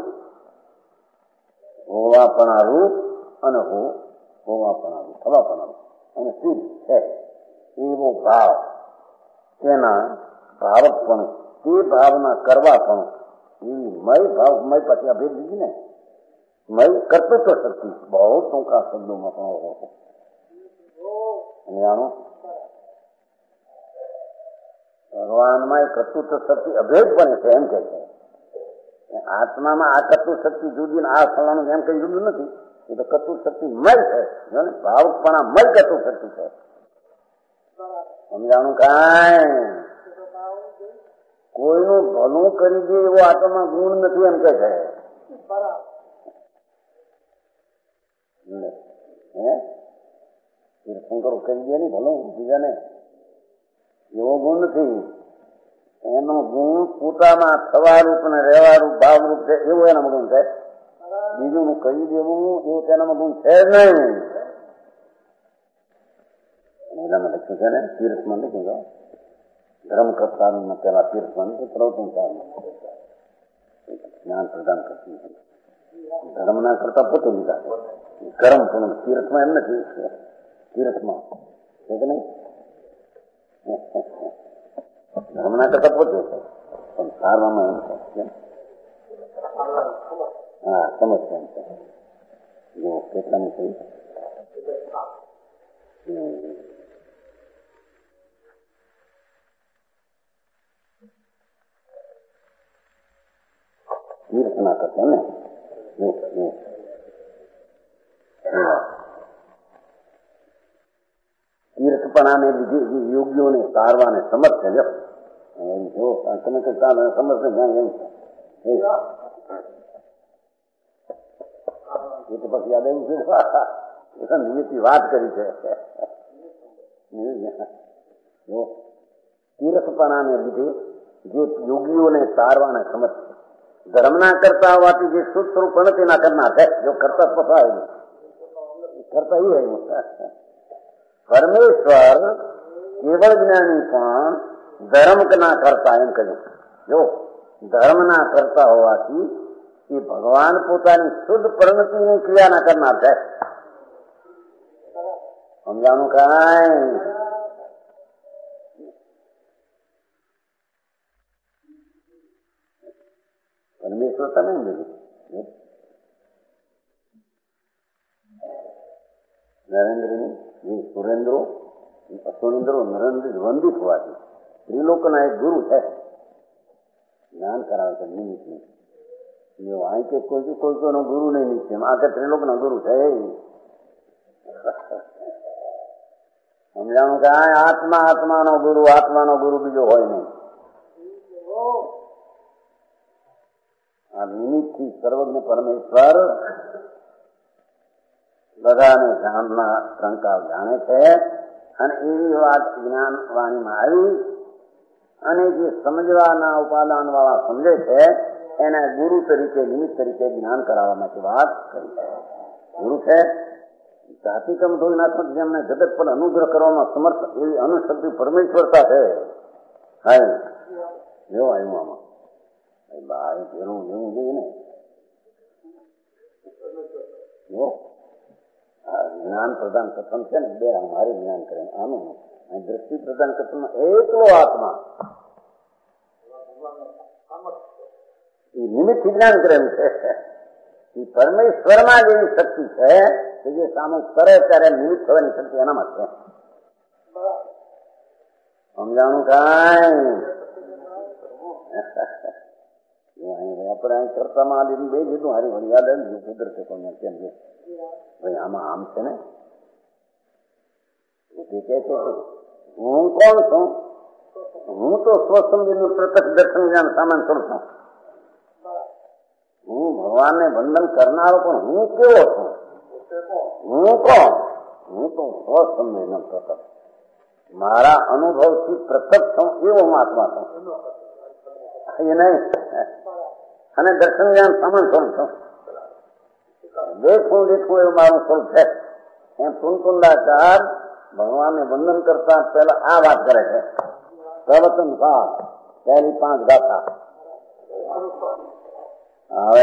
હોવાપણા રૂપ અને હો હોવાપણા રૂપ, હવાપણા રૂપ અને સ્થિર છે એવો ભાવ, તેના ભાવક પણ તે ભાવના કરવા પણ એવી મય ભાવ, મય પછી અભેદ દીધી ને, મય કર્તૃત્વ શક્તિ બહુ ટૂંકા શબ્દોમાં પણ સમજાણું. ભગવાનમાં એ કર્તૃત્વ શક્તિ અભેદ બને છે એમ કે છે. આત્મામાં આ કર્તૃત્વ શક્તિ જુદી ને આ ફલાણું એમ કઈ જુદું નથી. એ તો કર્તૃત્વ શક્તિ મય છે, ભાવકપણા મય કર્તૃત્વ શક્તિ છે. સમજાણું? કાંઈ કોઈનું ભલું કરી દે એવો આત્મામાં ગુણ નથી એમ કે છે. તીર્થંકરો કરી દે ને ભલું બીજાને, એવો ગુણ નથી. એનો ગુણ પોતામાં થવારૂપ ને રહેવારૂપ ભાવરૂપ છે, એવો એનામાં ગુણ છે. બીજું કહી દેવું એવું તેનામાં ગુણ છે જ નહીં. એનામાં લખ્યું છે ને, તીર્થમાં લખ્યું છે ધર્મ કરતા પેલા તીર્થમાં નથી, પ્રવચન જ્ઞાન પ્રદાન કરતી ધર્મ ના કરતા પોતે લીધા કર્મ પણ તીર્થમાં એમ નથી. તીર્થમાં છે કે નહીં, ધર્મ ના કરતા પોતે છે પણ સારવામાં એમ છે. હા, સમજતા એમ છે. જો કેટલાનું થયું તીર્થ ના કરતા ને તીર્થપણાને લીધે યોગીઓને સારવાને સમર્થ છે. જો તમે કઈ સમર્થ જ્ઞાન એમ છે એ તો પછી યાદ આવ્યું છે નિમિત્તની વાત કરી છે. તીર્થપણાને લીધે જે યોગીઓને સારવાને સમર્થ છે. ધર્મના કરતા હોવાથી જે શુદ્ધ સ્વરૂપ નથી ના કરનાર છે. જો કરતા પસાય કરતા એ આવ્યું પરમેશ્વર કેવળ જ્ઞાની પણ ધર્મ ના કરતા એમ કહ્યું. જો ધર્મ ના કરતા હોવાથી એ ભગવાન પોતાની શુદ્ધ પરિણતિની ક્રિયા ના કરનાર છે. સમજાનું કાંઈ પરમેશ્વર તમે લીધું નરેન્દ્રની જે સુરેન્દ્રો સુરેન્દ્રો નરેન્દ્ર વંદિત હોવાથી ત્રિલોકના એક ગુરુ છે, જ્ઞાન કરાવે છે નિમિત્તની. અહીં કે કોઈ કોઈ કોઈનો ગુરુ નહીં નીચે, આ કે ત્રિલોકના ગુરુ છે. સમજાણું કે આ આત્મા આત્માનો ગુરુ, આત્માનો ગુરુ બીજો હોય નહીં. આ નિમિત્તથી સર્વજ્ઞ પરમેશ્વર બધાને જાણના શંકા જાણે છે. અને એવી વાત જ્ઞાન વાણીમાં આવી અને જે સમજવાના ઉપાદાન વાળા સમજે છે એને ગુરુ તરીકે નિમિત્ત તરીકે જ્ઞાન કરાવવા માટે વાત કરી છે. ગુરુ છે જાતિકમ ધોઈનાત્મક જેમને જગત પર અનુગ્રહ કરવામાં સમર્થ એવી અનુશક્તિ પરમેશ્વરતા છે. હા જેવું આવ્યું આમાં ભાઈ જેવું જેવું જોઈએ ને જ્ઞાન પ્રદાન કથન છે ને બે મારે જ્ઞાન કરે આનું દ્રષ્ટિ પ્રદાન કથન એકલો આત્મા એ નિમિત્ત જ્ઞાન કરે એમ છે. એ પરમેશ્વરમાં જેવી શક્તિ છે કે જે સામે કરે ત્યારે નિમિત્ત થવાની શક્તિ એનામાં છે. સમજાણું કાંઈ આપણે અહીં કરતામાં લીધું બે લીધું હારી વળી યાદ આવી ગયું કુદરતે કોને કેમ છે ભાઈ આમાં આમ છે ને કે છે હું કોણ છું? હું તો સ્વસમજીનું પ્રત્યક્ષ દર્શન જ્ઞાન સામાન કરું છું. હું ભગવાનને વંદન કરનારો પણ હું કેવો છું? હું કોણ? હું તો સ્વસમજીનો પ્રત્યક્ષ મારા અનુભવથી પ્રત્યક્ષ છું એવો હું આત્મા છું. એ નહીં અને દર્શન જ્ઞાન સામાન સ્વરૂપ છું. દેખું દેખું એવું મારું સ્વરૂપ છે. એમ ટુનટુંડાચાર ભગવાનને વંદન કરતા પહેલા આ વાત કરે છે. પ્રવચન કાળ પહેલી પાંચ ગાથા. હવે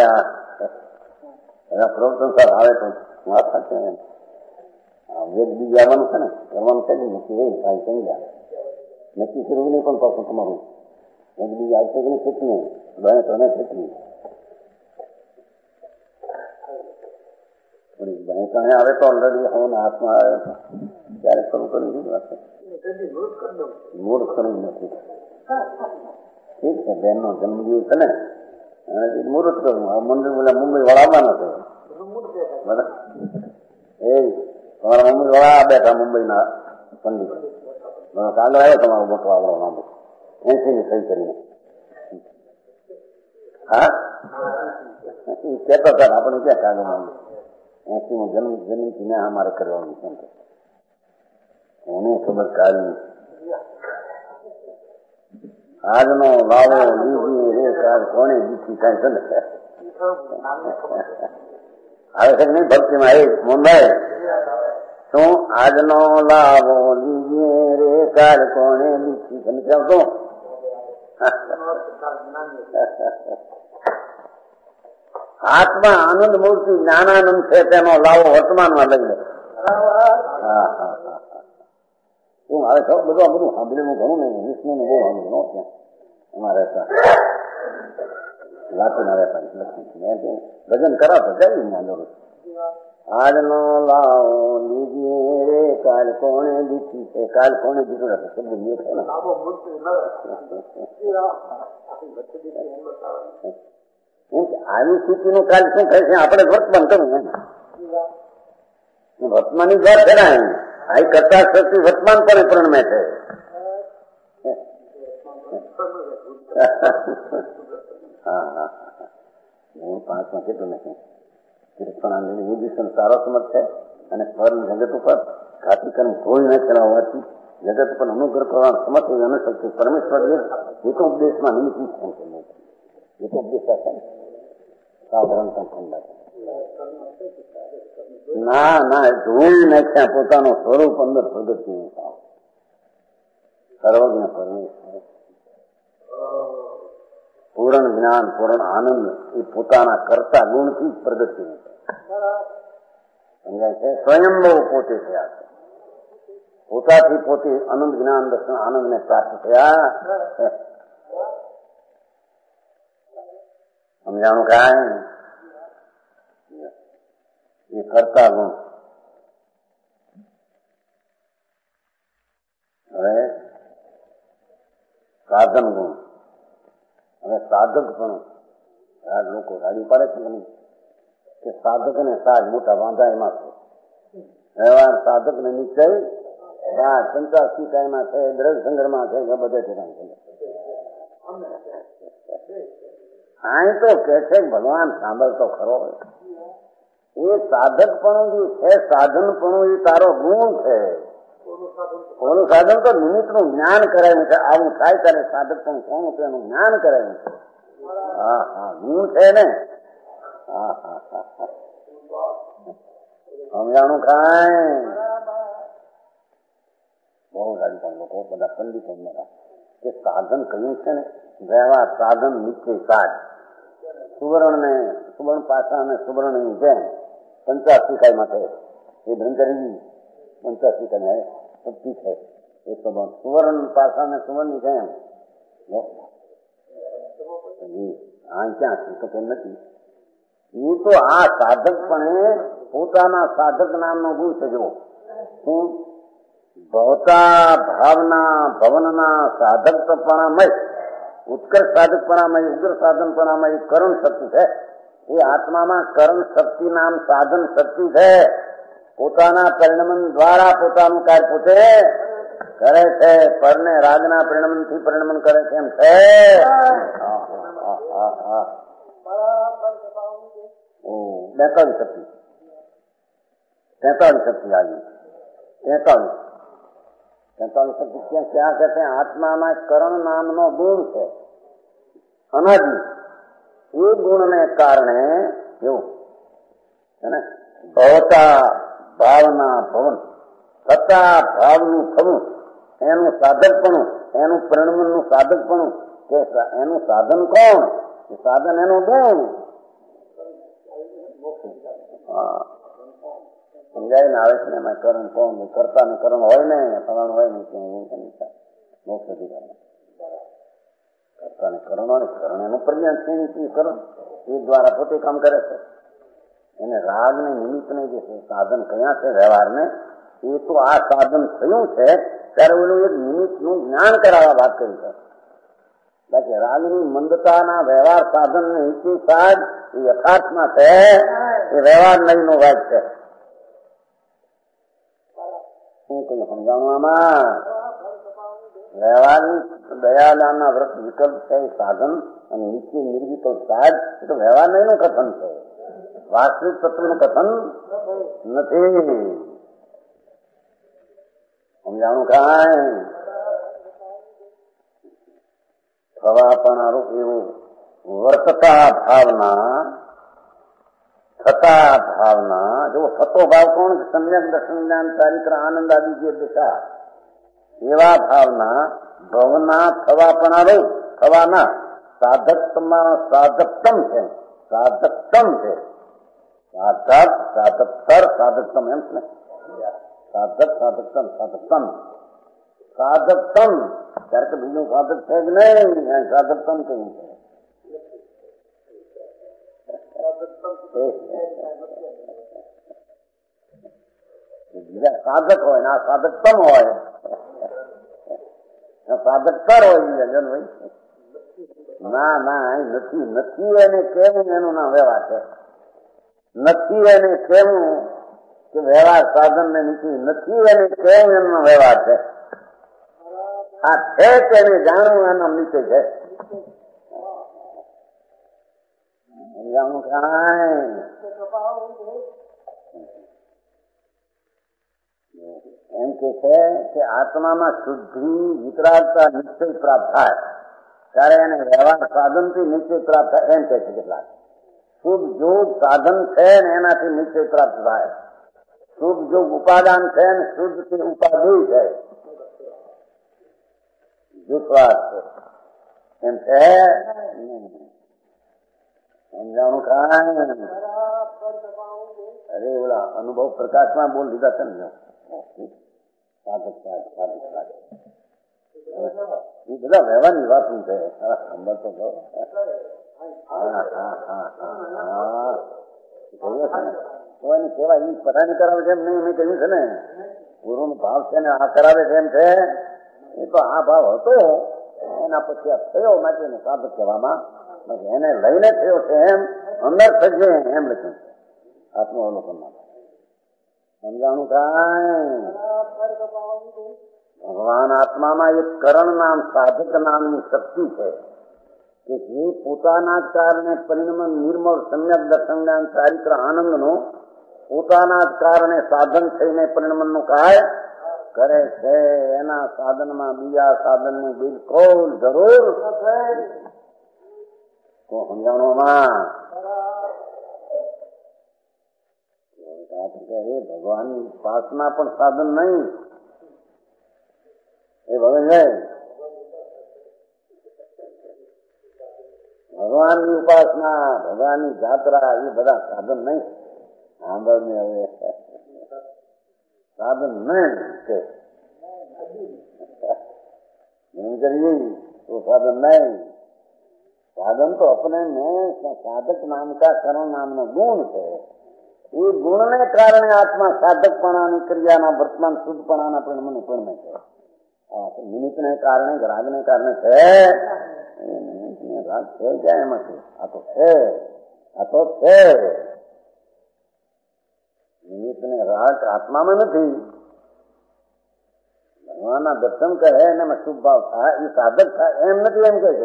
આ પ્રવચન સર આવે તો વાર્તા છે. વેદ બીજ આવવાનું છે ને, કરવાનું છે ને, નક્કી રહી ભાઈ કઈ જાય નક્કી કર્યું નહીં પણ પાછું તમારું વેદ બીજ આવશે કે નહીં ખેતની બને તો ખેતની બને તો આવે તો ઓલરેડી હવે હાથમાં આવે ત્યારે શરૂ કરી દીધું હશે. મૂળ કરવું નથી. ઠીક છે, બેન નો જન્મદિવસ છે ને મુહૂર્ત કરવું. મંદિર બોલા મુંબઈ વળાવવા નથી બધા એ તમારા મુંબઈ વળા બેઠા મુંબઈના પંડિત કાગળ આવ્યો તમારો મોટો આવડો લાંબો એસી ની સહી કરીને. હા કહેતા હતા આપણે ક્યાં કાગળ માંગે એસી નું જન્મ જન્મથી ને અમારે કરવાનું છે એને ખબર કાઢી. આજનો લાવો લીધી રે કાળ કોને દીધી કઈ છે ને આવે છે નહીં ભક્તિમાં એ મુંબઈ શું આજનો લાવો લીધીએ રે કાળ કોને દીધી સમજાવ તો હાથમાં આનંદ મૂર્તિ જ્ઞાનાનંદ છે તેનો લાવો વર્તમાનમાં લઈ લે. હા હા હા શું આવે સૌ બધું બધું સાંભળેલું ઘણું નહીં. વિષ્ણુ ને બહુ સાંભળ્યું ત્યાં એમાં રહેતા લાચીના રહેતા લક્ષ્મી ભજન કરાતો જાય ત્યાં જરૂર. આજનો લાવો લીધીએ રે કાલ કોણે દીધી છે કાલ કોણે દીધું નથી શબ્દ લ્યો છે ને આવી સ્થિતિનું કાલ શું કહે છે આપણે વર્તમાન કરવું એમ વર્તમાનની જ વાત છે ને આ કરતા શક્તિ વર્તમાન પણ પ્રણમે છે. હા હા હું પાંચમાં કેટલું નથી વિભૂષણ સારો સમજ છે અને ફળ જગત ઉપર ઘાતી કર્મ કોઈ ન ચલાવવાથી જગત ઉપર અનુગ્રહ કરવાનો સમર્થ એવી અનુશક્તિ પરમેશ્વર એક ઉપદેશમાં નિમિત્ત એક ઉપદેશ છે સાધારણ ના ના જોઈ નાખ્યા પોતાનો સ્વરૂપ અંદર પ્રગતિ સર્વજ્ઞ પરમેશ્વર પૂર્ણ જ્ઞાન પૂર્ણ આનંદ એ પોતાના કરતા ગુણથી જ પ્રગતિ સમજાય છે. સ્વયંભવ પોતે થયા છે. પોતાથી પોતે આનંદ જ્ઞાન દર્શન આનંદ ને પ્રાપ્ત થયા. સમજાણું કાંઈ એ કરતા ગુણ. હવે સાધન ગુણ. હવે સાધક પણ આજ લોકો રાડી પાડે છે કે સાધક ને સાજ મોટા વાંધા એમાં છે. વ્યવહાર સાધક ને નિશ્ચય સાજ પંચાસી કાયમાં છે દ્રઢ સંગ્રહમાં છે કે બધે ઠેકાણ છે. અહીં તો કે છે ભગવાન સાંભળતો ખરો એ સાધક પણ જે છે સાધન પણ એ તારો ગુણ છે. કોનું સાધન તો નિમિત્ત નું જ્ઞાન કરાયું છે. આવું થાય ત્યારે સાધક પણ કોનું છે એનું જ્ઞાન કરાયું છે. હા હા ગુણ છે ને. હા હા હા સમજાણું કાંઈ બહુ સારી લોકો બધા પંડિતો કે સાધન કહ્યું છે ને વ્યવહાર સાધન નિશ્ચય સાજ સુવર્ણ ને સુવર્ણ પાસા અને સુવર્ણ ની જેમ પંચાસી કાય માટે એ બ્રહ્મચરી પંચાસી કાય પચીસ છે એ તો સુવર્ણ પાસા ને સુવર્ણ ની જેમ આ ક્યાં છે તો કેમ નથી. એ તો આ સાધક પણ પોતાના સાધક નામનો ગુણ છે. જો શું ભવતા ભાવના ભવનના સાધકપણામય ઉત્કર્ષ સાધકપણામય ઉગ્ર સાધનપણામય કરણ શક્તિ છે. એ આત્મામાં કરણ શક્તિ નામ સાધન શક્તિ છે. પોતાના પરિણમન દ્વારા પોતાનું કાર્ય પોતે કરે છે. પરને રાગના પરિણમન થી પરિણમન કરે છે એમ છે. બેતાલીસ શક્તિ तैतालीस शक्ति आ गई. तैतालीस तैतालीस शक्ति क्या क्या कहते हैं? आत्मा में करण नाम नो गुण है अनादि. ये गुण ने कारणे એવું है ना भवता ભાવના ભવન, થતા ભાવનું થવું, એનું સાધકપણું, એનું પરિણમનનું સાધકપણું, કે એનું સાધન કોણ? સાધન એનું ગુણ. સમજાય ને? આવે છે ને એમાં કરણ કોણ? કરતા ને કરણ હોય ને, કરણ હોય ને મોક્ષ અધિકાર કરતા ને કરણ હોય, કરણ એનું પ્રજ્ઞાન છે, કરણ એ દ્વારા પોતે કામ કરે છે. એને રાગ ને નિમિત્ત ને જે સાધન કયા છે વ્યવહારને, એ તો આ સાધન થયું છે ત્યારે ઓલું એક નિમિત્ત નું જ્ઞાન કરાવવા વાત કરી છે. બાકી રાગની મંદતાના વ્યવહાર સાધન ને હિતુ સાજ એ યથાર્થમાં છે, એ વ્યવહાર નહીં નો વાત છે. શું કઈ સમજાવવાનું આમાં? વ્યવહારની દયાદાનના વ્રત વિકલ્પ છે એ સાધન, અને નીચે નિર્વિકલ્પ સાજ એ તો વ્યવહાર નહીં નું કથન છે, વાસ્તવિક તત્વનું કથન નથી. સમજાણું કાંઈ? થવાપણારૂપ એવું વર્તતા ભાવના, થતા ભાવના. જો થતો ભાવ કોણ? સમ્યક દર્શન જ્ઞાન ચારિત્ર આનંદ આદિ જે દિશા, એવા ભાવના ભવના થવાપણારૂપ થવાના સાધકમાં સાધકતમ છે. સાધકતમ છે. સાધક સાધકતર સાધકતમ એમ છે ને? સાધક સાધકતમ સાધકતમ સાધકતમ. ત્યારે કે બીજું સાધક છે જ નહીં, સાધકતમ કહ્યું છે. બીજા સાધક હોય ને આ સાધકતમ હોય, સાધકતર હોય બીજા જન ભાઈ. ના ના નથી, નથી એને કેવું એનું નામ વ્યવહાર છે. નથી એને કેવું કે વ્યવહાર સાધન ને નીચે, નથી એને કેવું એમનો વ્યવહાર છે. આ છે તેને જાણવું એનો નીચે છે. સમજાણું કાંઈ? એમ કે છે કે આત્મામાં શુદ્ધિ વિતરાગતા નિશ્ચય પ્રાપ્ત થાય ત્યારે એને વ્યવહાર સાધન થી નિશ્ચય પ્રાપ્ત થાય એમ કહે છે. કેટલાક શુભ જોગ સાધન છે ને એનાથી નિશ્ચય પ્રાપ્ત થાય. શુભ જોગ ઉપાદાન છે ને શુદ્ધ થી ઉપાધિ છે, જૂથવાદ છે એમ છે. સમજાણું કાંઈ? અરે ઓલા અનુભવ પ્રકાશમાં બોલ લીધા છે ને, સાધક સાધક સાધક સાધક એ બધા વ્યવહારની વાતું છે. અંદર તો હા હા હા હા જોયું છે ને? તો એને કેવાય એ પરાણી કરાવે છે એમ નહીં, મેં કહ્યું છે ને ગુરુ નો ભાવ છે ને આ કરાવે છે એમ છે. એ તો આ ભાવ હતો, એના પછી આ થયો માટે એને સાધક કહેવામાં, એને લઈને થયો છે એમ અંદર થશે એમ લખ્યું આત્માવલોકનમાં. સમજાણું કાંઈ? ભગવાન આત્મામાં એક કરણ નામ સાધક નામની શક્તિ છે કે જે પોતાના જ કારણે પરિણમ નિર્મળ સમ્યક દર્શન જ્ઞાન ચારિત્ર આનંદનો પોતાના જ કારણે સાધન થઈને પરિણમનનું કાર્ય કરે છે. એના સાધનમાં બીજા સાધનની બિલકુલ જરૂર તો સમજાણોમાં ભગવાનની ઉપાસના પણ સાધન નહીં. એ ભગવાન ભગવાનની ઉપાસના, ભગવાનની જાત્રા એ બધા સાધન નહીં. સાંભળને હવે સાધન નહીં છે કરીએ તો સાધન નહીં. साधन तो अपने में साधक नाम का करण नाम नो गुण है. ये गुण ने कारण आत्मा साधक पणानी क्रिया वर्तमान शुद्ध पणा परिणम निपुण में है. निमित्त ने कारण राग ने कारण है. राग है क्या एम आ तो है, आ तो है. निमित्त ने राग आत्मा में नहीं. भगवान दर्शन करे ने शुभ भाव था ये साधक था एम नहीं. एम कहते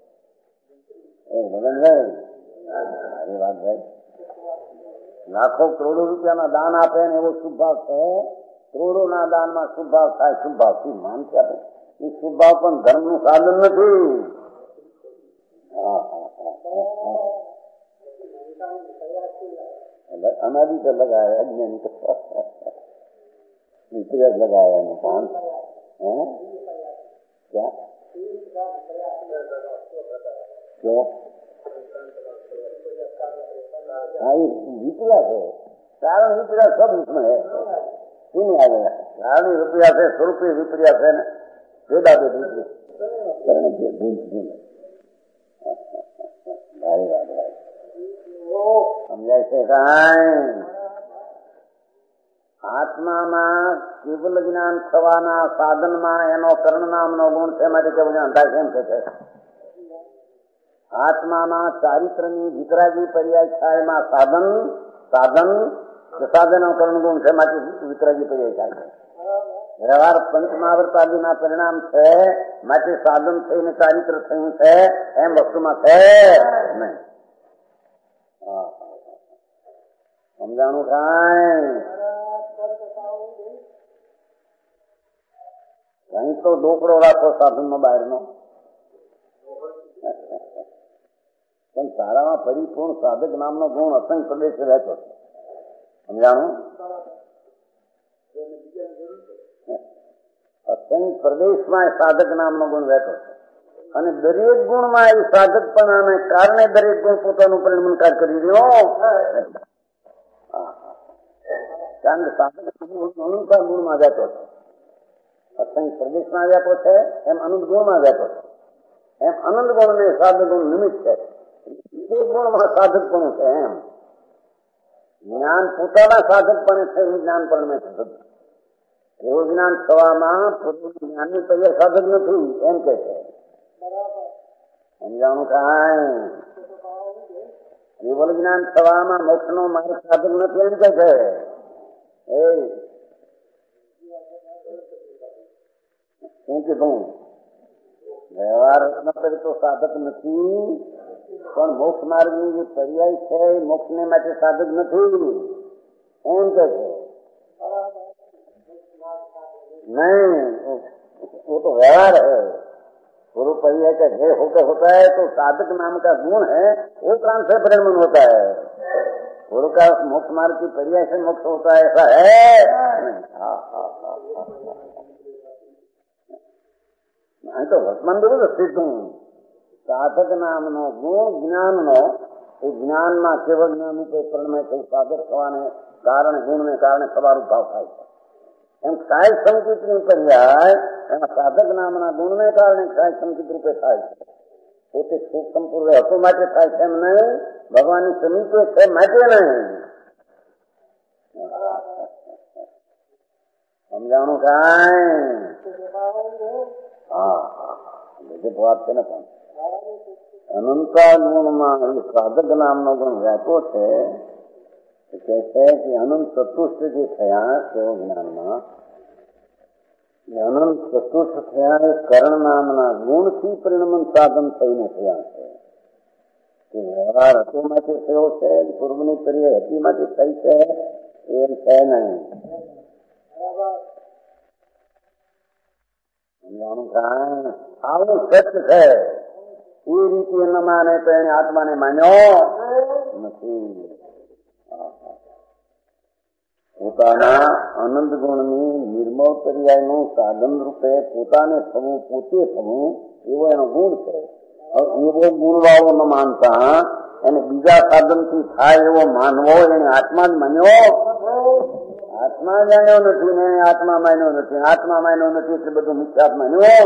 बदल गए सारी बात भाई. लाखों करोड़ों रुपया ना दान आपे ने वो शुभ भाव है. करोड़ों ना दान में शुभ भाव था. शुभ भाव की मान के आपे ये शुभ भाव पण धर्म नु साधन नहीं. अनादि से लगा है अज्ञानी को. प्रयास लगाया है कौन है क्या क्यों हाँ ये विप्रयास है कारण विप्रयास सब उसमें है क्यों नहीं आ गया कारण विप्रयास है स्वरूप विप्रयास है ना भेदा भेद करने के भूल भूल भाई भाई समझाय છે કાંઈ આત્મામાં કેવલ જ્ઞાન થવાના સાધનમાં એનો કર્ણ નામનો ગુણ છે માટે કેવલ અંધાય કેમ છે આત્મામાં ચારિત્રની વિતરાગી પર્યાય થાય એમાં સાધન સાધન સાધનો કર્ણ ગુણ છે માટે વિતરાગી પર્યાય થાય છે વ્યવહાર પંચમાવર્તાદિના પરિણામ છે માટે સાધન થઈને ચારિત્ર થયું છે એમ વસ્તુમાં છે નહીં સમજાણું કાંઈ કઈ તો ડોકડો રાખો સાધનમાં બહારનો પણ તારામાં પરિપૂર્ણ સાધક નામનો ગુણ અસંગ પ્રદેશ રહેતો છે સમજાણું અસંગ પ્રદેશમાં સાધક નામનો ગુણ રહેતો છે અને દરેક ગુણમાં એ સાધકપણાને કારણે દરેક ગુણ પોતાનું પરિણમનકાર કરી રહ્યો કારણ કે સાધક અનુસાર ગુણમાં જતો છે અસંગ પ્રદેશમાં વ્યાપો છે એમ અનંત ગુણમાં વ્યાપો છે એમ અનંત ગુણ ને સાધક ગુણ નિમિત્ત છે એક ગુણમાં સાધકપણું છે એમ જ્ઞાન પોતાના સાધકપણે થયું જ્ઞાન પણ મેં થતું એવું જ્ઞાન થવામાં પોતાનું જ્ઞાનની તૈયાર સાધક નથી એમ કે છે સમજાણું કાંઈ કેવલ જ્ઞાન થવામાં મોક્ષ નો માર્ગ સાધક નથી એમ કે છે એ શું કીધું વ્યવહાર તો સાધક નથી પણ મોક્ષ માર્ગની જે પર્યાય છે એ મોક્ષને માટે સાધક નથી એમ કે છે नहीं वो तो व्यवहार है गुरु पर्याय का जय होकर होता है तो साधक नाम का गुण है वो प्राण से परिणमन होता है गुरु का मोक्ष मार्ग की पर्याय से मोक्ष होता है ऐसा है नहीं तो वर्तमान देखो सिद्ध हूँ साधक नाम नो गुण ज्ञान नो એ જ્ઞાનમાં કેવળ જ્ઞાન રૂપે પરિણમે થઈ સાધક થવાને કારણે ગુણને કારણે સવાર ઉભાવ થાય છે એમ ક્ષાય સંકિતની પર્યાય એમાં સાધક નામના ગુણને કારણે ક્ષાય સંકિત રૂપે થાય છે પોતે સુખ સંપૂર્ણ હતો માટે થાય છે એમ નહીં ભગવાનની સમીપે છે માટે નહીં સમજાણું કાંઈ હા બીજી વાત છે ને પણ અનંતા ગુણમાં એ સાધક નામનો ગુણ વ્યાપો છે કહે છે કે અનંત ચતુષ્ટ જે થયા તેઓ જ્ઞાનમાં અનંત ચતુષ્ટ થયા એ કર્ણ નામના ગુણથી પરિણમન સાધન થઈને થયા છે વ્યવહાર હતો માટે થયો છે પૂર્વની પર્યાય હતી માટે થઈ છે એમ છે નહીં સમજાણું કાંઈ આવું સત્ય છે એ રીતે ન માને તો એને આત્માને માન્યો નથી પોતાના આનંદ ગુણની નિર્મળ પર્યાયનું સાધન રૂપે પોતાને થવું પોતે થવું એવો એનો ગુણ છે એવો ગુણવાળો ન માનતા એને બીજા સાધનથી થાય એવો માનવો એને આત્મા જ માન્યો આત્મા જાણ્યો નથી ને આત્મા માન્યો નથી આત્મા માન્યો નથી એટલે બધું મિથ્યાત્મા માન્યો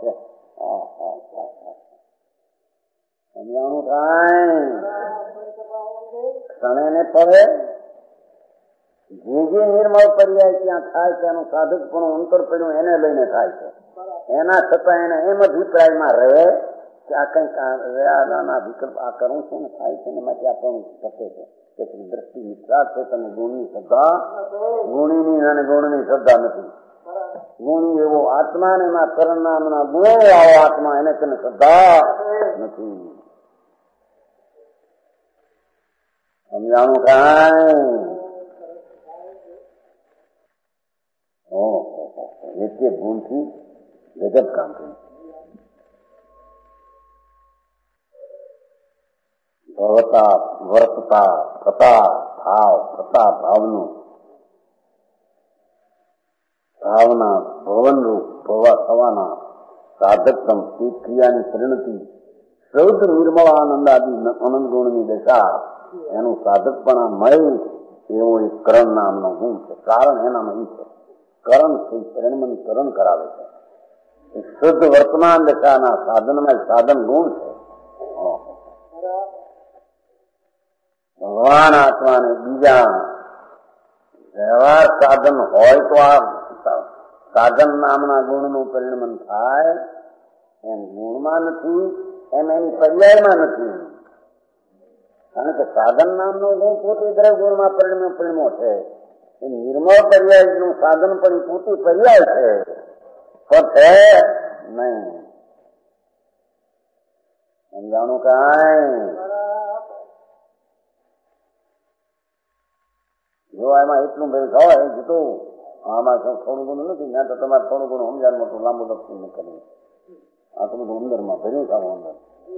સમજાણું થાય ક્ષણે ને પડે જે જે નિર્મળ પર્યાય ત્યાં થાય તેનું સાધક પણ અંતર પડ્યું એને લઈને થાય છે એના છતાં એને એમ અભિપ્રાયમાં રહે કે આ કઈક આના વિકલ્પ આ કરવું છે ને થાય છે ને માટે આપણું શકે છે તેથી દ્રષ્ટિ વિચાર છે તમે ગુણની શ્રદ્ધા ગુણીની અને ગુણની શ્રદ્ધા નથી ગુણી એવો આત્મા ને એમાં કરણ નામના ગુણો આવો આત્મા એને તેને શ્રદ્ધા નથી સમજાણું કાંઈ એક એક ગુણથી ગજબ કામ કર્યું ભવતા વર્તતા થતા ભાવ થતા ભાવનું ભાવના ભવનરૂપ ભવા થવાના સાધકતમ તે ક્રિયાની પરિણતિ સૌદ નિર્મળ આનંદ આદિ આનંદ ગુણની દશા એનું સાધકપણા મળે એવો એક કરણ નામનો ગુણ છે. કારણ એનામાં એ છે કરણ છે, પરિણમન કરણ કરાવે છે. શુદ્ધ વર્તમાન દશાના સાધનમાં સાધન ગુણ છે. ભગવાન આત્માને બીજા વ્યવહાર સાધન હોય તો આ સાધન નામના ગુણનું પરિણમન થાય, એમ ગુણમાં નથી, એમ એની પર્યાયમાં નથી. કારણ કે સાધન નામનો ગુણ પોતે દ્રવ ગુણમાં પરિણમ પરિણમો છે. એ નિર્મળ પર્યાયનું સાધન પણ પોતે પર્યાય છે, પણ છે નહીં. સમજાણું કાંઈ? જો એમાં એટલું બધું હોય જીતું આમાં થોડું ઘણું નથી, ત્યાં તો તમારે થોડું ઘણું સમજાણ મોટું લાંબુ લખતું ન કરવું. આ તો બધું અંદરમાં ભર્યું થાવ અંદર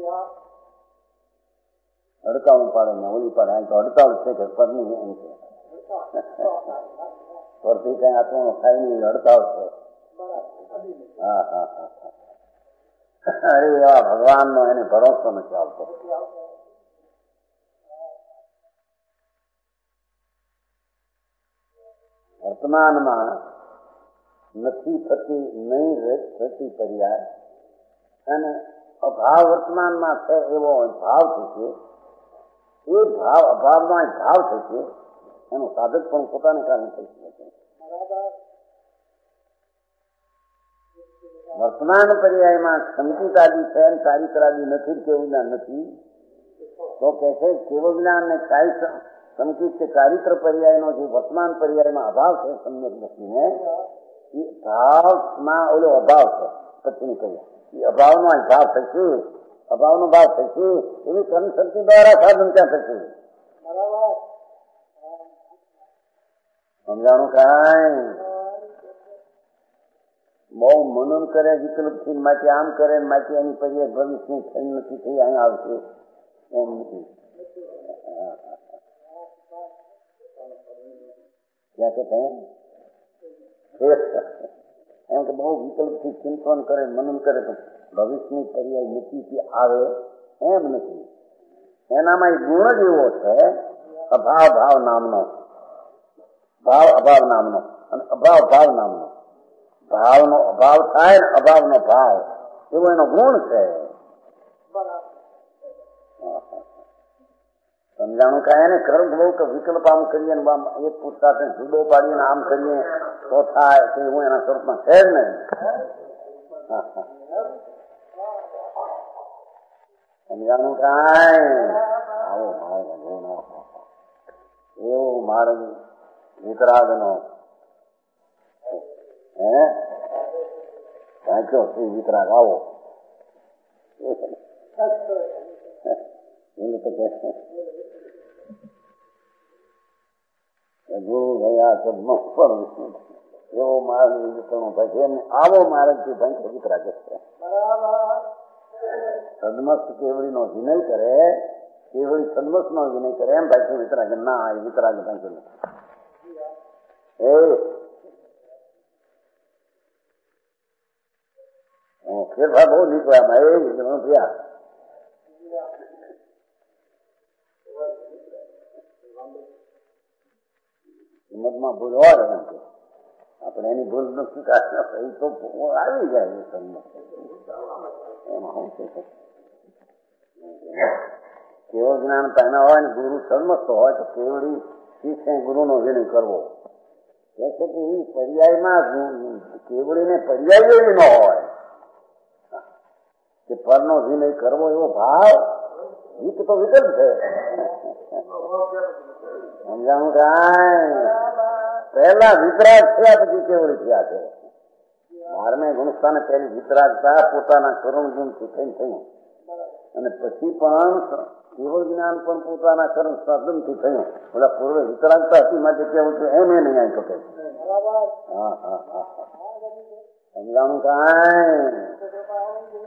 અડકાવું પાડે ને ઓલી પાડે. આ તો અડકાવ છે કે પરની એમ છે, પરથી કઈ આત્માનો થાય નહીં, અડકાવ છે. હા હા હા અરે એવા ભગવાન નો એને ભરોસો નથી આવતો. વર્તમાનમાં નથી થતી નહીં થતી પર્યાય અને અભાવ વર્તમાનમાં છે એવો ભાવ થશે. એ ભાવ અભાવમાં ભાવ થશે એનું સાધક પણ પોતાને કારણે થઈ શકે. વર્તમાન પર્યાયમાં સંકિતાદિ છે ચારિત્રાદિ નથી, કેવું જ્ઞાન નથી. તો કે છે કેવું જ્ઞાન ને સંકિત કે ચારિત્ર પર્યાયનો જે વર્તમાન પર્યાયમાં અભાવ છે સમ્યક દૃષ્ટિને, એ ભાવમાં ઓલો અભાવ છે પછીની કહ્યા એ અભાવનો ભાવ થશે, અભાવનો ભાવ થશે એવી કર્મ શક્તિ દ્વારા સાધન ત્યાં થશે. સમજાણું કાંઈ? બહુ મનન કરે વિકલ્પ થી માટે આમ કરે માટે એની પર્યાય ભવિષ્યની થઈ નથી થઈ અહીંયા આવશે એમ નથી. क्या कहते हैं એમ કે બહુ વિકલ્પથી ચિંતન કરે મનન કરે તો ભવિષ્યની પર્યાય નીતિથી આવે એમ નથી. એનામાં ગુણ જ એવો છે અભાવ ભાવ નામનો, ભાવ અભાવ નામનો અને અભાવ ભાવ નામનો. ભાવનો અભાવ થાય ને અભાવનો ભાવ એવો એનો ગુણ છે. સમજાણું કાંઈ ને કર્મ બહુ કે વિકલ્પ આમ કરીએ ને એક પુસ્તક જુદો પાડીને આમ કરીએ તો થાય કે હું એના સ્વરૂપમાં છે જ નહીં. સમજાણું કાંઈ? આવો માર્ગ એવો માર્ગ વિતરાગનો હે સાચો શ્રી વિતરાગ આવો ગુરુ ગયા સદમસ્ત પણ એવો માર્ગ વિતરણો થાય છે. એમને આવો માર્ગ થી ભંગ વિતરાગે છે. સદમસ્ત કેવડી નો વિનય કરે, કેવડી સદમસ્ત નો વિનય કરે એમ ભાઈ વિતરાગે ના એ વિતરાગે ભંગ નથી. ફેરફાર બહુ નીકળ્યા એ થયા. કિંમતમાં ભૂલ હોય એમ કે આપણે એની ભૂલ નો સ્વીકાર એ તો આવી જાય એમાં શું છે. કેવળ જ્ઞાન પામ્યા હોય ને ગુરુ સન્મસ્ત હોય તો કેવડી શિષ્ય ગુરુ નો વિનય કરવો કે છે કે એ પર્યાયમાં કેવડીને પર્યાય એવી ન હોય કે પરનો વિનય કરવો એવો ભાવ વિક તો વિકલ્પ છે. સમજાણું કાંઈ? પહેલા વિતરાગ થયા પછી કેવડી થયા છે. બારમે ગુણસ્થાને પહેલી વિતરાગતા પોતાના કરુણ ગુણથી થઈને થયું અને પછી પણ કેવળ જ્ઞાન પણ પોતાના કર્મ સાધનથી થયું. બધા પૂર્વે વિતરાગતા હતી માટે કેવું છે એમ એ નહીં આવી શકે. હા હા હા સમજાણું કાંઈ?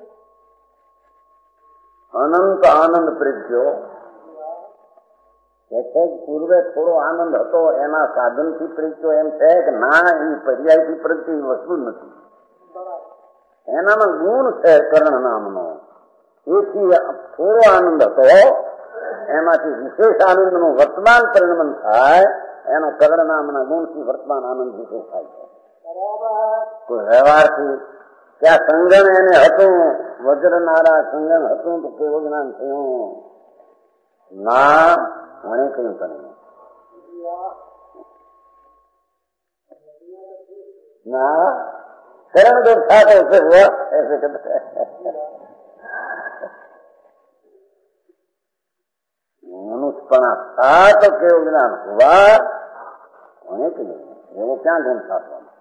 અનંત આનંદ પ્રજ્ઞો કે છે પૂર્વે થોડો આનંદ હતો એના સાધનથી પ્રગટ્યો એમ છે કે ના, એ પર્યાયથી પ્રગટી વસ્તુ નથી. એનામાં ગુણ છે કરણ નામનો. એથી થોડો આનંદ હતો, એમાંથી વિશેષ આનંદનું વર્તમાન પરિણમન થાય, એનો કરણ નામના ગુણથી વર્તમાન આનંદ વિશેષ થાય છે. કોઈ વ્યવહારથી ત્યાં સંગણ એને હતું, વજ્રનારા સંગણ હતું તો કેવું જ્ઞાન થયું? ના, મને કહ્યું તને ના करण जब था तो उसे हुआ ऐसे कहते हैं। मनुष्यपना था तो केवल ज्ञान हुआ होने के लिए वो क्या गुण था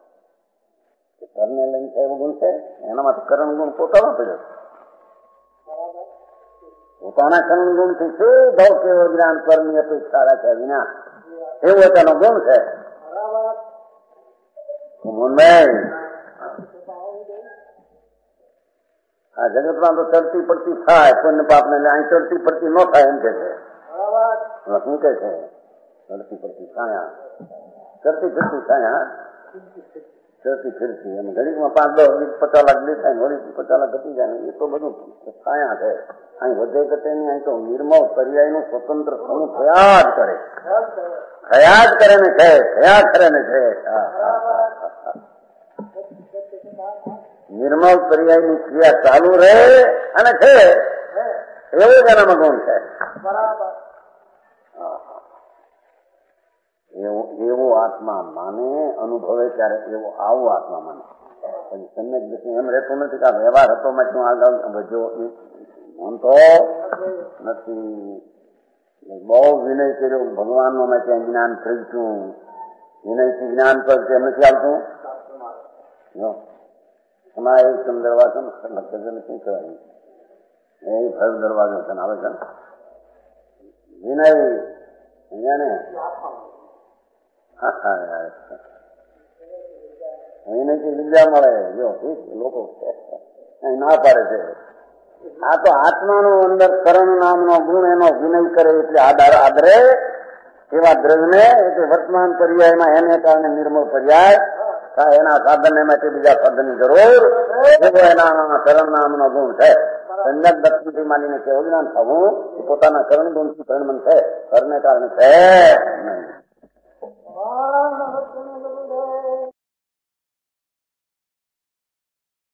करने लगी है वो गुण છે એનામાં તો કરણ ગુણ પોતાનો પડ્યો પોતાના કરણ ગુણથી સીધો કેવળ જ્ઞાન પરની અપેક્ષા રાખ્યા વિના એવો તેનો ગુણ છે. આ જગતમાં તો ચડતી પડતી થાય પુણ્ય પાપ ને અહીં ચડતી પડતી ન થાય એમ કે છે. શું કે છે? ચડતી પડતી છાયા ચડતી ફરતી છાયા ચડતી ફિરતી અને ઘડીકમાં પાંચ દસ વીસ પચાસ લાખ દેખાય ઘડી પચાસ લાખ ઘટી જાય એ તો બધું છાયા છે. અહીં વધે ઘટે નહીં, અહીં તો નિર્મળ પર્યાય નું સ્વતંત્ર સમૂહ થયા જ કરે થયા જ કરે ને છે થયા કરે ને છે. નિર્મળ પર્યાય ની ક્રિયા ચાલુ રહે અને છે એવો જ એનામાં ગુણ છે. એવો આત્મા માને અનુભવે ત્યારે એવો આવો આત્મા માને. પછી સમ્યક દ્રષ્ટિ એમ રહેતું નથી કે આ વ્યવહાર હતો માં હું આગળ વધ્યો એમ તો નથી. બહુ વિનય કર્યો ભગવાન નો મેં ત્યાં જ્ઞાન ખરીદ્યું વિનયથી જ્ઞાન પર કેમ નથી આવતું? તમારે એક દરવાજો શું કહેવાય એ ભર દરવાજો છે આવે છે વિનય અહીંયા ને વિનયથી વિદ્યા મળે જો લોકો ના પાડે છે. આ તો આત્માનો અંદર કરણ નામનો ગુણ એનો વિનય કરે એટલે આધાર આદરે એવા દ્રવ્યને એટલે વર્તમાન પર્યાયમાં એને કારણે નિર્મળ પર્યાય એના સાધન માટે બીજા સાધનની જરૂર એવો એના કરણ નામનો ગુણ છે. સંજ્ઞક દર્શનથી માનીને કેવું જ્ઞાન થવું એ પોતાના કરણ ગુણથી પરિણમન છે, કરને કારણે છે નહીં.